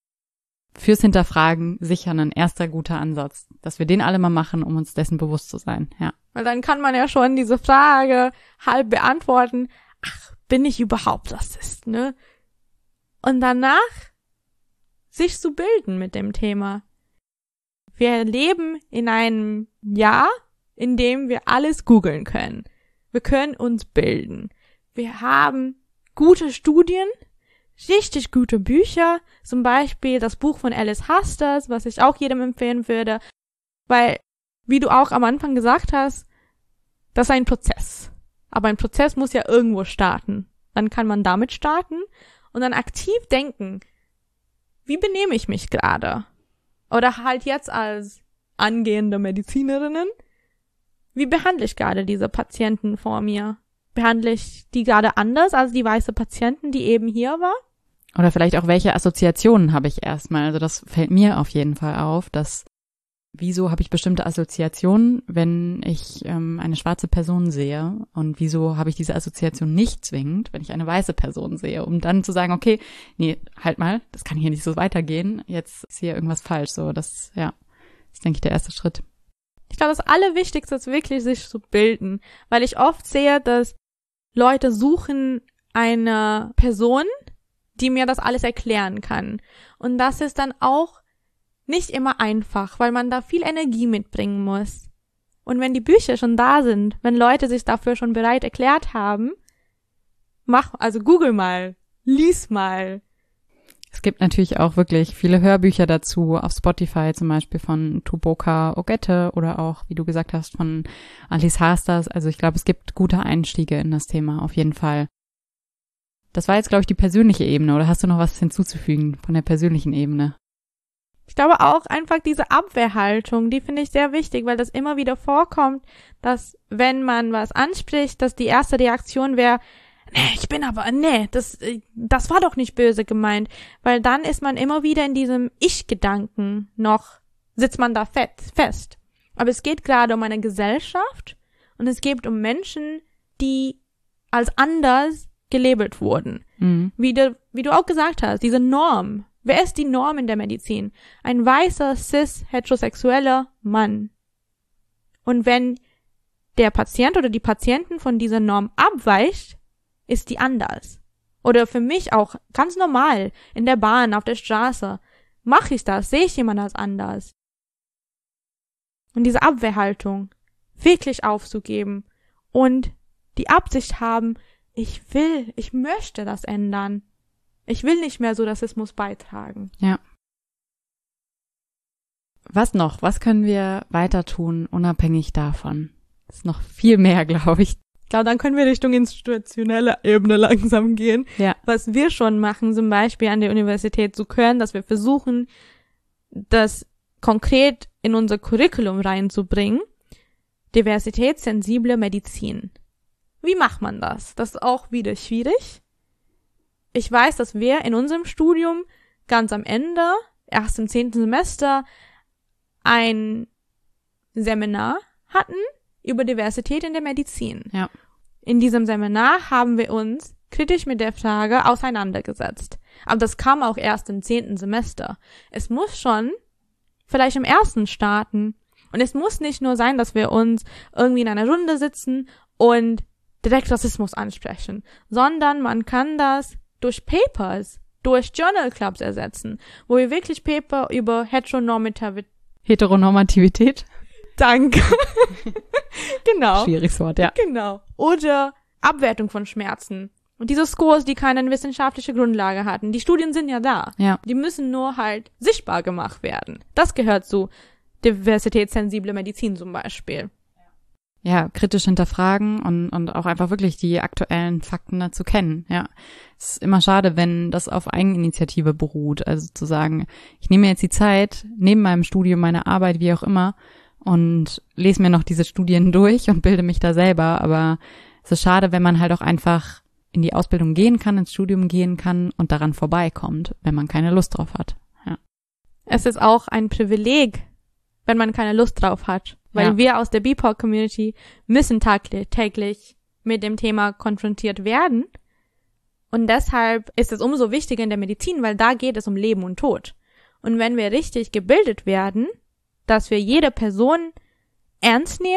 Fürs Hinterfragen sicher ein erster guter Ansatz, dass wir den alle mal machen, um uns dessen bewusst zu sein, ja. Weil dann kann man ja schon diese Frage halb beantworten, ach, bin ich überhaupt Rassist, ne? Und danach sich zu bilden mit dem Thema. Wir leben in einem Jahr, in dem wir alles googeln können. Wir können uns bilden. Wir haben gute Studien, richtig gute Bücher, zum Beispiel das Buch von Alice Hasters, was ich auch jedem empfehlen würde, weil, wie du auch am Anfang gesagt hast, das ist ein Prozess. Aber ein Prozess muss ja irgendwo starten. Dann kann man damit starten und dann aktiv denken, wie benehme ich mich gerade? Oder halt jetzt als angehende Medizinerinnen, wie behandle ich gerade diese Patienten vor mir? Behandle ich die gerade anders als die weiße Patienten, die eben hier war? Oder vielleicht auch, welche Assoziationen habe ich erstmal? Also das fällt mir auf jeden Fall auf, dass wieso habe ich bestimmte Assoziationen, wenn ich eine schwarze Person sehe, und wieso habe ich diese Assoziation nicht zwingend, wenn ich eine weiße Person sehe, um dann zu sagen, okay, nee, halt mal, das kann hier nicht so weitergehen, jetzt ist hier irgendwas falsch, so, das, ja, ist, denke ich, der erste Schritt. Ich glaube, das Allerwichtigste ist wirklich, sich zu bilden, weil ich oft sehe, dass Leute suchen eine Person, die mir das alles erklären kann. Und das ist dann auch nicht immer einfach, weil man da viel Energie mitbringen muss. Und wenn die Bücher schon da sind, wenn Leute sich dafür schon bereit erklärt haben, also google mal, lies mal. Es gibt natürlich auch wirklich viele Hörbücher dazu, auf Spotify zum Beispiel von Tuboka Ogette oder auch, wie du gesagt hast, von Alice Hasters. Also ich glaube, es gibt gute Einstiege in das Thema, auf jeden Fall. Das war jetzt, glaube ich, die persönliche Ebene, oder hast du noch was hinzuzufügen von der persönlichen Ebene? Ich glaube auch einfach diese Abwehrhaltung, die finde ich sehr wichtig, weil das immer wieder vorkommt, dass wenn man was anspricht, dass die erste Reaktion wäre, das war doch nicht böse gemeint, weil dann ist man immer wieder in diesem Ich-Gedanken sitzt man da fest. Aber es geht gerade um eine Gesellschaft und es geht um Menschen, die als anders gelabelt wurden. Mhm. Wie du auch gesagt hast, diese Norm. Wer ist die Norm in der Medizin? Ein weißer, cis-heterosexueller Mann. Und wenn der Patient oder die Patientin von dieser Norm abweicht, ist die anders. Oder für mich auch ganz normal, in der Bahn, auf der Straße. Mache ich das? Sehe ich jemanden als anders? Und diese Abwehrhaltung wirklich aufzugeben und die Absicht haben, ich möchte das ändern. Ich will nicht mehr so Rassismus beitragen. Ja. Was noch? Was können wir weiter tun, unabhängig davon? Das ist noch viel mehr, glaube ich. Ich glaube, dann können wir Richtung institutionelle Ebene langsam gehen. Ja. Was wir schon machen, zum Beispiel an der Universität zu können, dass wir versuchen, das konkret in unser Curriculum reinzubringen. Diversitätssensible Medizin. Wie macht man das? Das ist auch wieder schwierig. Ich weiß, dass wir in unserem Studium ganz am Ende, erst im 10. Semester, ein Seminar hatten über Diversität in der Medizin. Ja. In diesem Seminar haben wir uns kritisch mit der Frage auseinandergesetzt. Aber das kam auch erst im 10. Semester. Es muss schon vielleicht im ersten starten. Und es muss nicht nur sein, dass wir uns irgendwie in einer Runde sitzen und direkt Rassismus ansprechen, sondern man kann das durch Papers, durch Journal Clubs ersetzen, wo wir wirklich Paper über Heteronormativität? Danke. Genau. Schwieriges Wort, ja. Genau. Oder Abwertung von Schmerzen. Und diese Scores, die keine wissenschaftliche Grundlage hatten. Die Studien sind ja da. Ja. Die müssen nur halt sichtbar gemacht werden. Das gehört zu diversitätssensible Medizin zum Beispiel. Ja, kritisch hinterfragen und auch einfach wirklich die aktuellen Fakten dazu kennen, ja. Es ist immer schade, wenn das auf Eigeninitiative beruht, also zu sagen, ich nehme mir jetzt die Zeit, neben meinem Studium, meiner Arbeit, wie auch immer, und lese mir noch diese Studien durch und bilde mich da selber, aber Es ist schade, wenn man halt auch einfach in die Ausbildung gehen kann, ins Studium gehen kann und daran vorbeikommt, wenn man keine Lust drauf hat. Ja. Es ist auch ein Privileg, wenn man keine Lust drauf hat, weil wir aus der BIPOC-Community müssen täglich mit dem Thema konfrontiert werden. Und deshalb ist es umso wichtiger in der Medizin, weil da geht es um Leben und Tod. Und wenn wir richtig gebildet werden, dass wir jede Person ernst nehmen,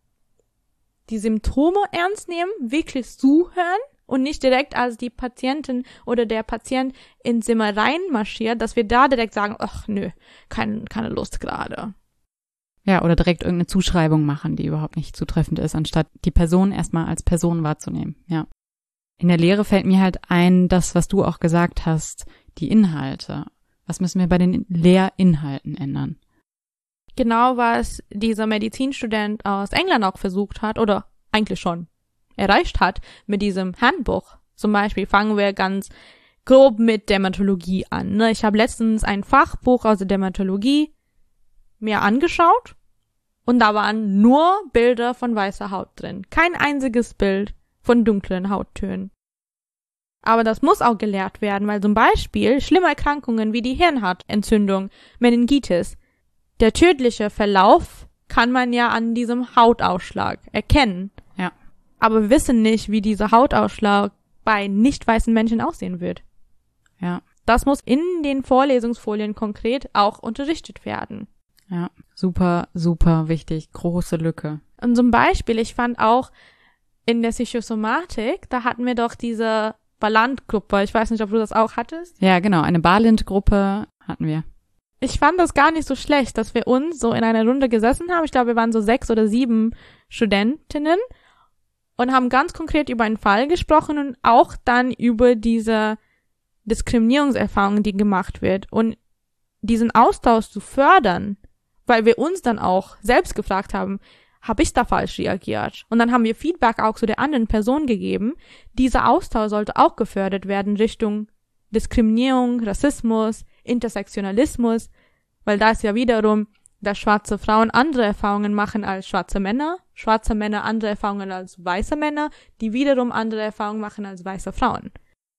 die Symptome ernst nehmen, wirklich zuhören und nicht direkt als die Patientin oder der Patient ins Zimmer reinmarschiert, dass wir da direkt sagen, ach nö, keine Lust gerade. Ja, oder direkt irgendeine Zuschreibung machen, die überhaupt nicht zutreffend ist, anstatt die Person erstmal als Person wahrzunehmen, ja. In der Lehre fällt mir halt ein, das, was du auch gesagt hast, die Inhalte. Was müssen wir bei den Lehrinhalten ändern? Genau, was dieser Medizinstudent aus England auch versucht hat oder eigentlich schon erreicht hat mit diesem Handbuch. Zum Beispiel fangen wir ganz grob mit Dermatologie an. Ich habe letztens ein Fachbuch aus der Dermatologie mir angeschaut und da waren nur Bilder von weißer Haut drin. Kein einziges Bild von dunklen Hauttönen. Aber das muss auch gelehrt werden, weil zum Beispiel schlimme Erkrankungen wie die Hirnhautentzündung, Meningitis, der tödliche Verlauf kann man ja an diesem Hautausschlag erkennen. Ja. Aber wir wissen nicht, wie dieser Hautausschlag bei nicht weißen Menschen aussehen wird. Ja. Das muss in den Vorlesungsfolien konkret auch unterrichtet werden. Ja, super, super wichtig. Große Lücke. Und zum Beispiel, ich fand auch in der Psychosomatik, da hatten wir doch diese Ballant-Gruppe. Ich weiß nicht, ob du das auch hattest. Ja, genau. Eine Balint-Gruppe hatten wir. Ich fand das gar nicht so schlecht, dass wir uns so in einer Runde gesessen haben. Ich glaube, wir waren so 6 oder 7 Studentinnen und haben ganz konkret über einen Fall gesprochen und auch dann über diese Diskriminierungserfahrungen, die gemacht wird. Und diesen Austausch zu fördern, weil wir uns dann auch selbst gefragt haben, habe ich da falsch reagiert? Und dann haben wir Feedback auch zu der anderen Person gegeben. Dieser Austausch sollte auch gefördert werden Richtung Diskriminierung, Rassismus, Intersektionalismus, weil da ist ja wiederum, dass schwarze Frauen andere Erfahrungen machen als schwarze Männer andere Erfahrungen als weiße Männer, die wiederum andere Erfahrungen machen als weiße Frauen.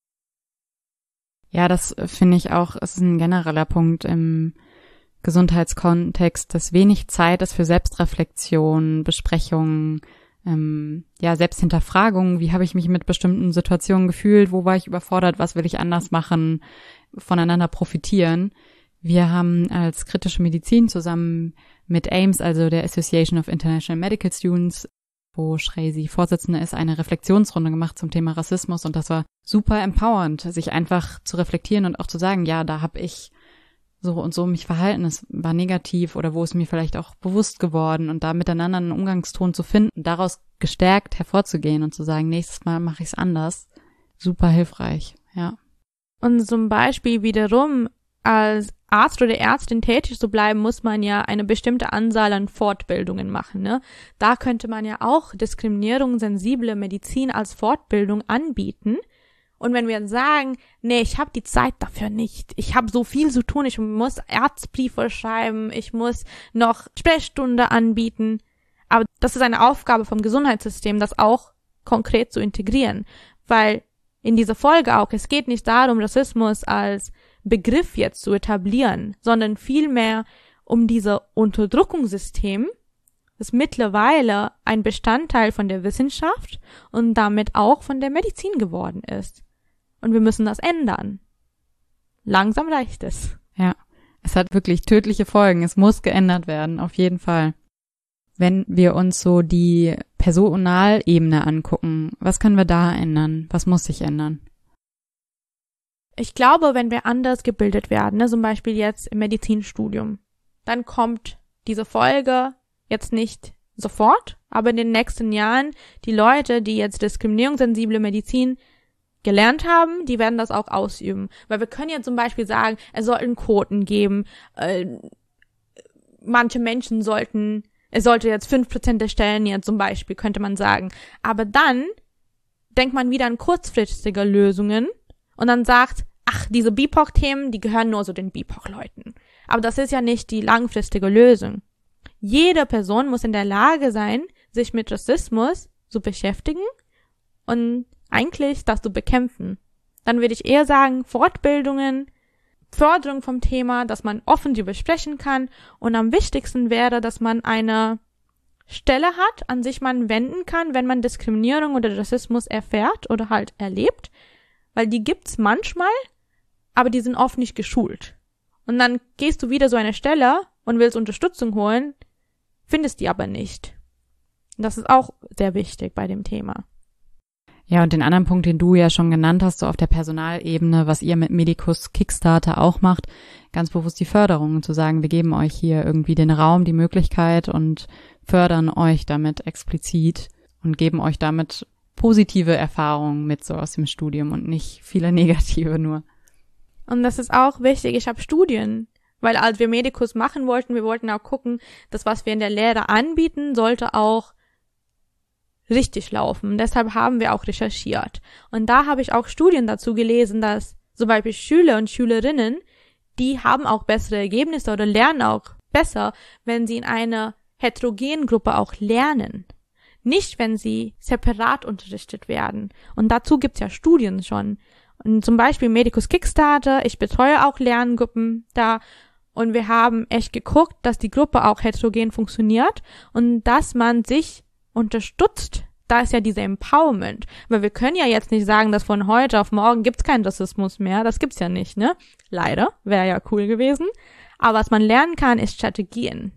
Ja, das finde ich auch, ist ein genereller Punkt im Gesundheitskontext, dass wenig Zeit ist für Selbstreflexion, Besprechungen, Selbsthinterfragung, wie habe ich mich mit bestimmten Situationen gefühlt, wo war ich überfordert, was will ich anders machen, voneinander profitieren. Wir haben als kritische Medizin zusammen mit AIMS, also der Association of International Medical Students, wo Shrezy Vorsitzende ist, eine Reflexionsrunde gemacht zum Thema Rassismus und das war super empowernd, sich einfach zu reflektieren und auch zu sagen, ja, da habe ich so und so mich verhalten, es war negativ oder wo ist mir vielleicht auch bewusst geworden und da miteinander einen Umgangston zu finden und daraus gestärkt hervorzugehen und zu sagen, nächstes Mal mache ich es anders. Super hilfreich, ja. Und zum Beispiel wiederum als Arzt oder Ärztin tätig zu bleiben, muss man ja eine bestimmte Anzahl an Fortbildungen machen, ne? Da könnte man ja auch diskriminierungssensible Medizin als Fortbildung anbieten. Und wenn wir sagen, nee, ich habe die Zeit dafür nicht, ich habe so viel zu tun, ich muss Arztbriefe schreiben, ich muss noch Sprechstunde anbieten, aber das ist eine Aufgabe vom Gesundheitssystem, das auch konkret zu integrieren, weil in dieser Folge auch, es geht nicht darum, Rassismus als Begriff jetzt zu etablieren, sondern vielmehr um dieses Unterdrückungssystem, das mittlerweile ein Bestandteil von der Wissenschaft und damit auch von der Medizin geworden ist. Und wir müssen das ändern. Langsam reicht es. Ja, es hat wirklich tödliche Folgen. Es muss geändert werden, auf jeden Fall. Wenn wir uns so die Personalebene angucken, was können wir da ändern? Was muss sich ändern? Ich glaube, wenn wir anders gebildet werden, ne, zum Beispiel jetzt im Medizinstudium, dann kommt diese Folge jetzt nicht sofort, aber in den nächsten Jahren die Leute, die jetzt diskriminierungssensible Medizin gelernt haben, die werden das auch ausüben. Weil wir können ja zum Beispiel sagen, es sollten Quoten geben, manche Menschen es sollte jetzt 5% der Stellen jetzt zum Beispiel, könnte man sagen. Aber dann denkt man wieder an kurzfristige Lösungen und dann sagt, ach, diese BIPOC-Themen, die gehören nur so den BIPOC-Leuten. Aber das ist ja nicht die langfristige Lösung. Jede Person muss in der Lage sein, sich mit Rassismus zu beschäftigen und eigentlich das zu bekämpfen. Dann würde ich eher sagen, Fortbildungen, Förderung vom Thema, dass man offen darüber sprechen kann und am wichtigsten wäre, dass man eine Stelle hat, an sich man wenden kann, wenn man Diskriminierung oder Rassismus erfährt oder halt erlebt, weil die gibt's manchmal, aber die sind oft nicht geschult. Und dann gehst du wieder so eine Stelle und willst Unterstützung holen, findest die aber nicht. Das ist auch sehr wichtig bei dem Thema. Ja, und den anderen Punkt, den du ja schon genannt hast, so auf der Personalebene, was ihr mit Medicus Kickstarter auch macht, ganz bewusst die Förderung, zu sagen, wir geben euch hier irgendwie den Raum, die Möglichkeit und fördern euch damit explizit und geben euch damit positive Erfahrungen mit so aus dem Studium und nicht viele negative nur. Und das ist auch wichtig, ich habe Studien, weil als wir Medicus machen wollten, wir wollten auch gucken, das, was wir in der Lehre anbieten, sollte auch richtig laufen. Deshalb haben wir auch recherchiert. Und da habe ich auch Studien dazu gelesen, dass zum Beispiel Schüler und Schülerinnen, die haben auch bessere Ergebnisse oder lernen auch besser, wenn sie in einer heterogenen Gruppe auch lernen. Nicht, wenn sie separat unterrichtet werden. Und dazu gibt's ja Studien schon. Und zum Beispiel Medicus Kickstarter, ich betreue auch Lerngruppen da. Und wir haben echt geguckt, dass die Gruppe auch heterogen funktioniert und dass man sich unterstützt. Da ist ja diese Empowerment. Weil wir können ja jetzt nicht sagen, dass von heute auf morgen gibt's keinen Rassismus mehr. Das gibt's ja nicht, ne? Leider. Wäre ja cool gewesen. Aber was man lernen kann, ist Strategien.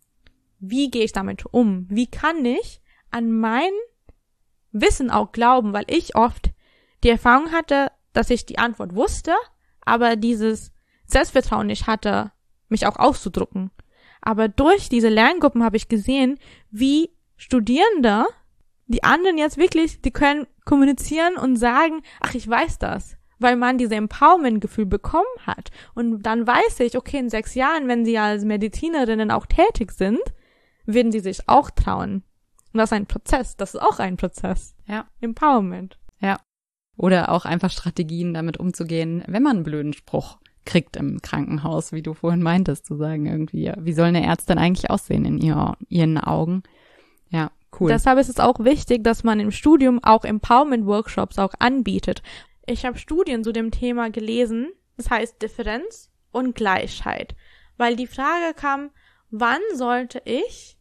Wie gehe ich damit um? Wie kann ich an mein Wissen auch glauben? Weil ich oft die Erfahrung hatte, dass ich die Antwort wusste, aber dieses Selbstvertrauen nicht hatte, mich auch auszudrücken. Aber durch diese Lerngruppen habe ich gesehen, wie Studierende, die anderen jetzt wirklich, die können kommunizieren und sagen, ach, ich weiß das, weil man dieses Empowerment-Gefühl bekommen hat. Und dann weiß ich, okay, in 6 Jahren, wenn sie als Medizinerinnen auch tätig sind, werden sie sich auch trauen. Und das ist ein Prozess, das ist auch ein Prozess. Ja. Empowerment. Ja. Oder auch einfach Strategien, damit umzugehen, wenn man einen blöden Spruch kriegt im Krankenhaus, wie du vorhin meintest, zu sagen irgendwie, ja, wie soll eine Ärztin eigentlich aussehen in ihren Augen? Ja, cool. Deshalb ist es auch wichtig, dass man im Studium auch Empowerment-Workshops auch anbietet. Ich habe Studien zu dem Thema gelesen, das heißt Differenz und Gleichheit, weil die Frage kam, wann sollte ich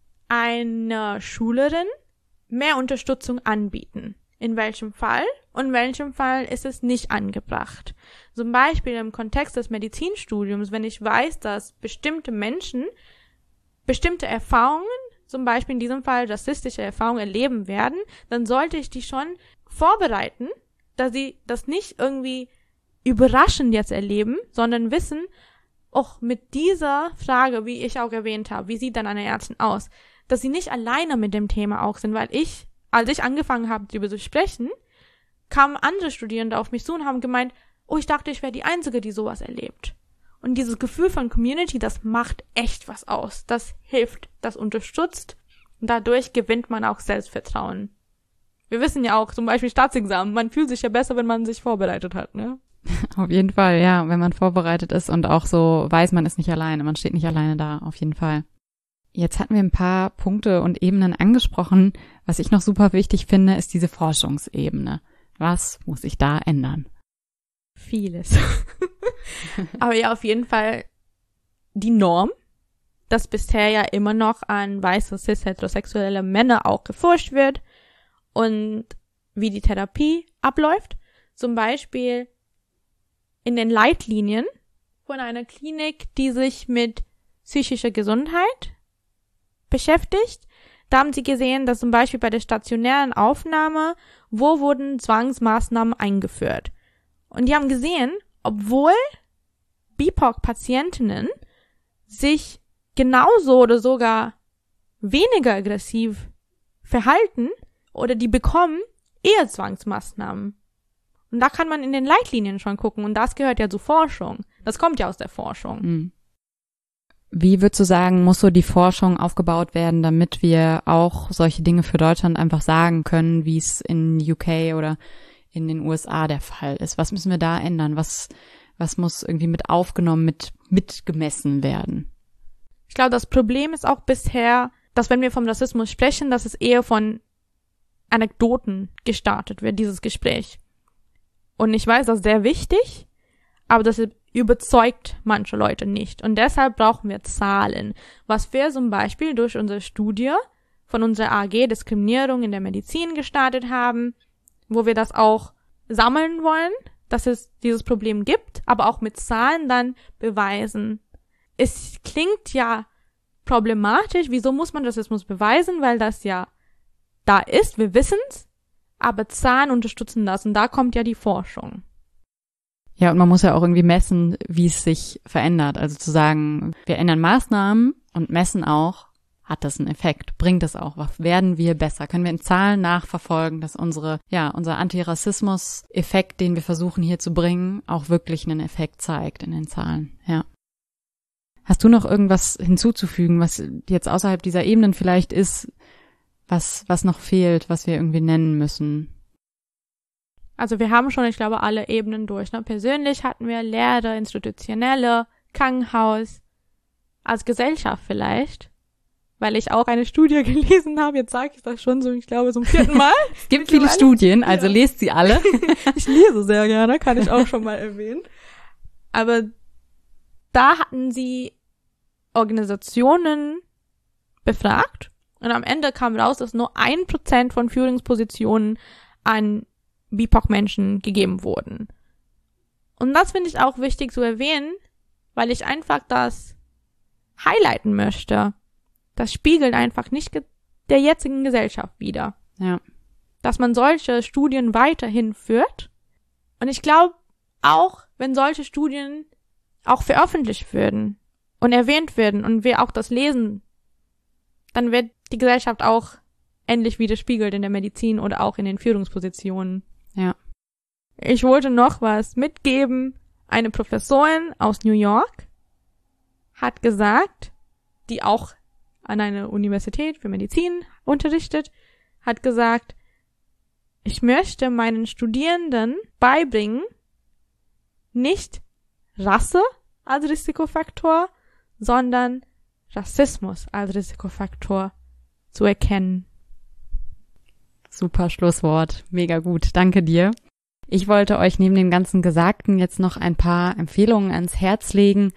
einer Schülerin mehr Unterstützung anbieten? In welchem Fall und in welchem Fall ist es nicht angebracht? Zum Beispiel im Kontext des Medizinstudiums, wenn ich weiß, dass bestimmte Menschen bestimmte Erfahrungen, zum Beispiel in diesem Fall rassistische Erfahrungen erleben werden, dann sollte ich die schon vorbereiten, dass sie das nicht irgendwie überraschend jetzt erleben, sondern wissen, auch mit dieser Frage, wie ich auch erwähnt habe, wie sieht dann eine Ärztin aus, dass sie nicht alleine mit dem Thema auch sind, weil als ich angefangen habe, darüber zu sprechen, kamen andere Studierende auf mich zu und haben gemeint, oh, ich dachte, ich wäre die Einzige, die sowas erlebt. Und dieses Gefühl von Community, das macht echt was aus. Das hilft, das unterstützt und dadurch gewinnt man auch Selbstvertrauen. Wir wissen ja auch, zum Beispiel Staatsexamen, man fühlt sich ja besser, wenn man sich vorbereitet hat, ne? Auf jeden Fall, ja, wenn man vorbereitet ist und auch so weiß, man ist nicht alleine, man steht nicht alleine da, auf jeden Fall. Jetzt hatten wir ein paar Punkte und Ebenen angesprochen. Was ich noch super wichtig finde, ist diese Forschungsebene. Was muss sich da ändern? Vieles. Aber ja, auf jeden Fall die Norm, dass bisher ja immer noch an weiße, cis-heterosexuelle Männer auch geforscht wird und wie die Therapie abläuft. Zum Beispiel in den Leitlinien von einer Klinik, die sich mit psychischer Gesundheit beschäftigt. Da haben sie gesehen, dass zum Beispiel bei der stationären Aufnahme, wo wurden Zwangsmaßnahmen eingeführt. Und die haben gesehen, obwohl BIPOC-Patientinnen sich genauso oder sogar weniger aggressiv verhalten oder die bekommen eher Zwangsmaßnahmen. Und da kann man in den Leitlinien schon gucken und das gehört ja zur Forschung. Das kommt ja aus der Forschung. Mhm. Wie würdest du sagen, muss so die Forschung aufgebaut werden, damit wir auch solche Dinge für Deutschland einfach sagen können, wie es in UK oder in den USA der Fall ist? Was müssen wir da ändern? Was muss irgendwie mit aufgenommen, mitgemessen werden? Ich glaube, das Problem ist auch bisher, dass wenn wir vom Rassismus sprechen, dass es eher von Anekdoten gestartet wird, dieses Gespräch. Und ich weiß, das ist sehr wichtig, aber das überzeugt manche Leute nicht. Und deshalb brauchen wir Zahlen, was wir zum Beispiel durch unsere Studie von unserer AG Diskriminierung in der Medizin gestartet haben, wo wir das auch sammeln wollen, dass es dieses Problem gibt, aber auch mit Zahlen dann beweisen. Es klingt ja problematisch, wieso muss man Rassismus beweisen, weil das ja da ist, wir wissen's, aber Zahlen unterstützen das und da kommt ja die Forschung. Ja, und man muss ja auch irgendwie messen, wie es sich verändert. Also zu sagen, wir ändern Maßnahmen und messen auch, hat das einen Effekt? Bringt das auch? Was werden wir besser? Können wir in Zahlen nachverfolgen, dass unser Antirassismus-Effekt, den wir versuchen hier zu bringen, auch wirklich einen Effekt zeigt in den Zahlen? Ja. Hast du noch irgendwas hinzuzufügen, was jetzt außerhalb dieser Ebenen vielleicht ist, was noch fehlt, was wir irgendwie nennen müssen? Also wir haben schon, ich glaube, alle Ebenen durch. Ne? Persönlich hatten wir Lehre, institutionelle, Krankenhaus, als Gesellschaft vielleicht, weil ich auch eine Studie gelesen habe. Jetzt sage ich das schon so, ich glaube, zum 4. Mal. Es gibt viele Studien, also lest sie alle. Ich lese sehr gerne, kann ich auch schon mal erwähnen. Aber da hatten sie Organisationen befragt und am Ende kam raus, dass nur 1% von Führungspositionen an BIPOC-Menschen gegeben wurden. Und das finde ich auch wichtig zu erwähnen, weil ich einfach das highlighten möchte. Das spiegelt einfach nicht der jetzigen Gesellschaft wider. Ja. Dass man solche Studien weiterhin führt. Und ich glaube, auch wenn solche Studien auch veröffentlicht werden und erwähnt werden und wir auch das lesen, dann wird die Gesellschaft auch endlich widerspiegelt in der Medizin oder auch in den Führungspositionen. Ja. Ich wollte noch was mitgeben. Eine Professorin aus New York hat gesagt, die auch an einer Universität für Medizin unterrichtet, hat gesagt, ich möchte meinen Studierenden beibringen, nicht Rasse als Risikofaktor, sondern Rassismus als Risikofaktor zu erkennen. Super Schlusswort. Mega gut. Danke dir. Ich wollte euch neben dem ganzen Gesagten jetzt noch ein paar Empfehlungen ans Herz legen.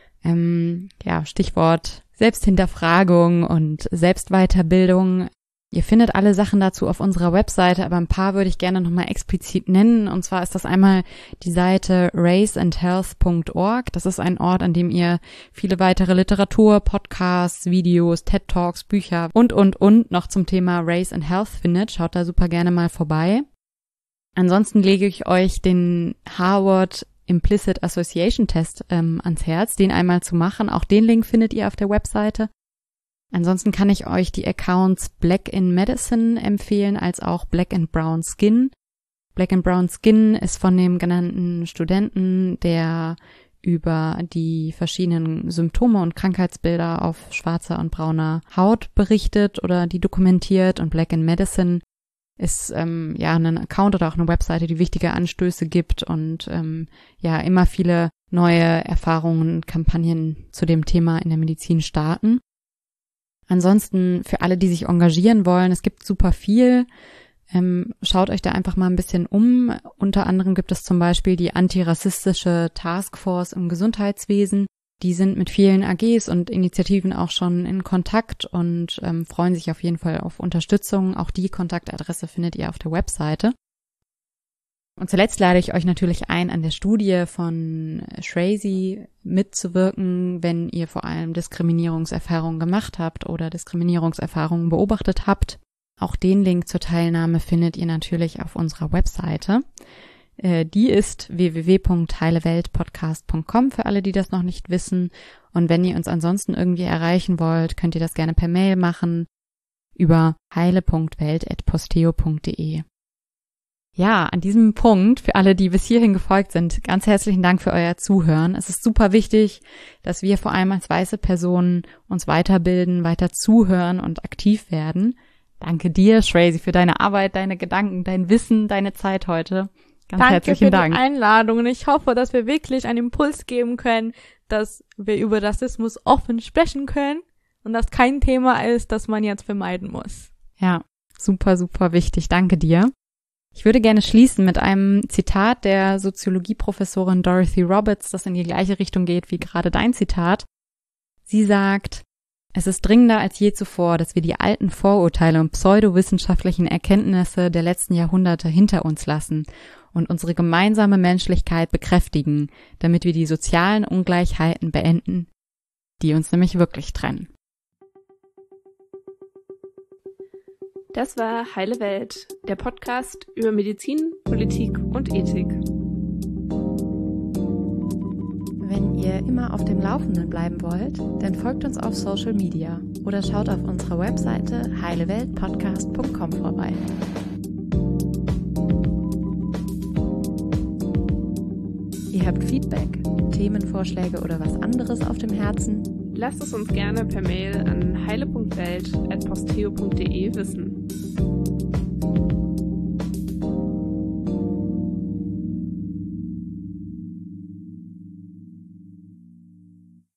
Stichwort Selbsthinterfragung und Selbstweiterbildung. Ihr findet alle Sachen dazu auf unserer Webseite, aber ein paar würde ich gerne nochmal explizit nennen. Und zwar ist das einmal die Seite raceandhealth.org. Das ist ein Ort, an dem ihr viele weitere Literatur, Podcasts, Videos, TED-Talks, Bücher und noch zum Thema Race and Health findet. Schaut da super gerne mal vorbei. Ansonsten lege ich euch den Harvard Implicit Association Test ans Herz, den einmal zu machen. Auch den Link findet ihr auf der Webseite. Ansonsten kann ich euch die Accounts Black in Medicine empfehlen, als auch Black and Brown Skin. Black and Brown Skin ist von dem genannten Studenten, der über die verschiedenen Symptome und Krankheitsbilder auf schwarzer und brauner Haut berichtet oder die dokumentiert. Und Black in Medicine ist ein Account oder auch eine Webseite, die wichtige Anstöße gibt und immer viele neue Erfahrungen und Kampagnen zu dem Thema in der Medizin starten. Ansonsten für alle, die sich engagieren wollen, es gibt super viel. Schaut euch da einfach mal ein bisschen um. Unter anderem gibt es zum Beispiel die antirassistische Taskforce im Gesundheitswesen. Die sind mit vielen AGs und Initiativen auch schon in Kontakt und freuen sich auf jeden Fall auf Unterstützung. Auch die Kontaktadresse findet ihr auf der Webseite. Und zuletzt lade ich euch natürlich ein, an der Studie von Shrazy mitzuwirken, wenn ihr vor allem Diskriminierungserfahrungen gemacht habt oder Diskriminierungserfahrungen beobachtet habt. Auch den Link zur Teilnahme findet ihr natürlich auf unserer Webseite. Die ist www.heileweltpodcast.com für alle, die das noch nicht wissen. Und wenn ihr uns ansonsten irgendwie erreichen wollt, könnt ihr das gerne per Mail machen über heile.welt@posteo.de. Ja, an diesem Punkt, für alle, die bis hierhin gefolgt sind, ganz herzlichen Dank für euer Zuhören. Es ist super wichtig, dass wir vor allem als weiße Personen uns weiterbilden, weiter zuhören und aktiv werden. Danke dir, Shrazy, für deine Arbeit, deine Gedanken, dein Wissen, deine Zeit heute. Ganz herzlichen Dank. Danke für die Einladung und ich hoffe, dass wir wirklich einen Impuls geben können, dass wir über Rassismus offen sprechen können und das kein Thema ist, das man jetzt vermeiden muss. Ja. Super, super wichtig. Danke dir. Ich würde gerne schließen mit einem Zitat der Soziologieprofessorin Dorothy Roberts, das in die gleiche Richtung geht wie gerade dein Zitat. Sie sagt: Es ist dringender als je zuvor, dass wir die alten Vorurteile und pseudowissenschaftlichen Erkenntnisse der letzten Jahrhunderte hinter uns lassen und unsere gemeinsame Menschlichkeit bekräftigen, damit wir die sozialen Ungleichheiten beenden, die uns nämlich wirklich trennen. Das war Heile Welt, der Podcast über Medizin, Politik und Ethik. Wenn ihr immer auf dem Laufenden bleiben wollt, dann folgt uns auf Social Media oder schaut auf unserer Webseite heileweltpodcast.com vorbei. Ihr habt Feedback, Themenvorschläge oder was anderes auf dem Herzen? Lasst es uns gerne per Mail an heile.welt@posteo.de wissen.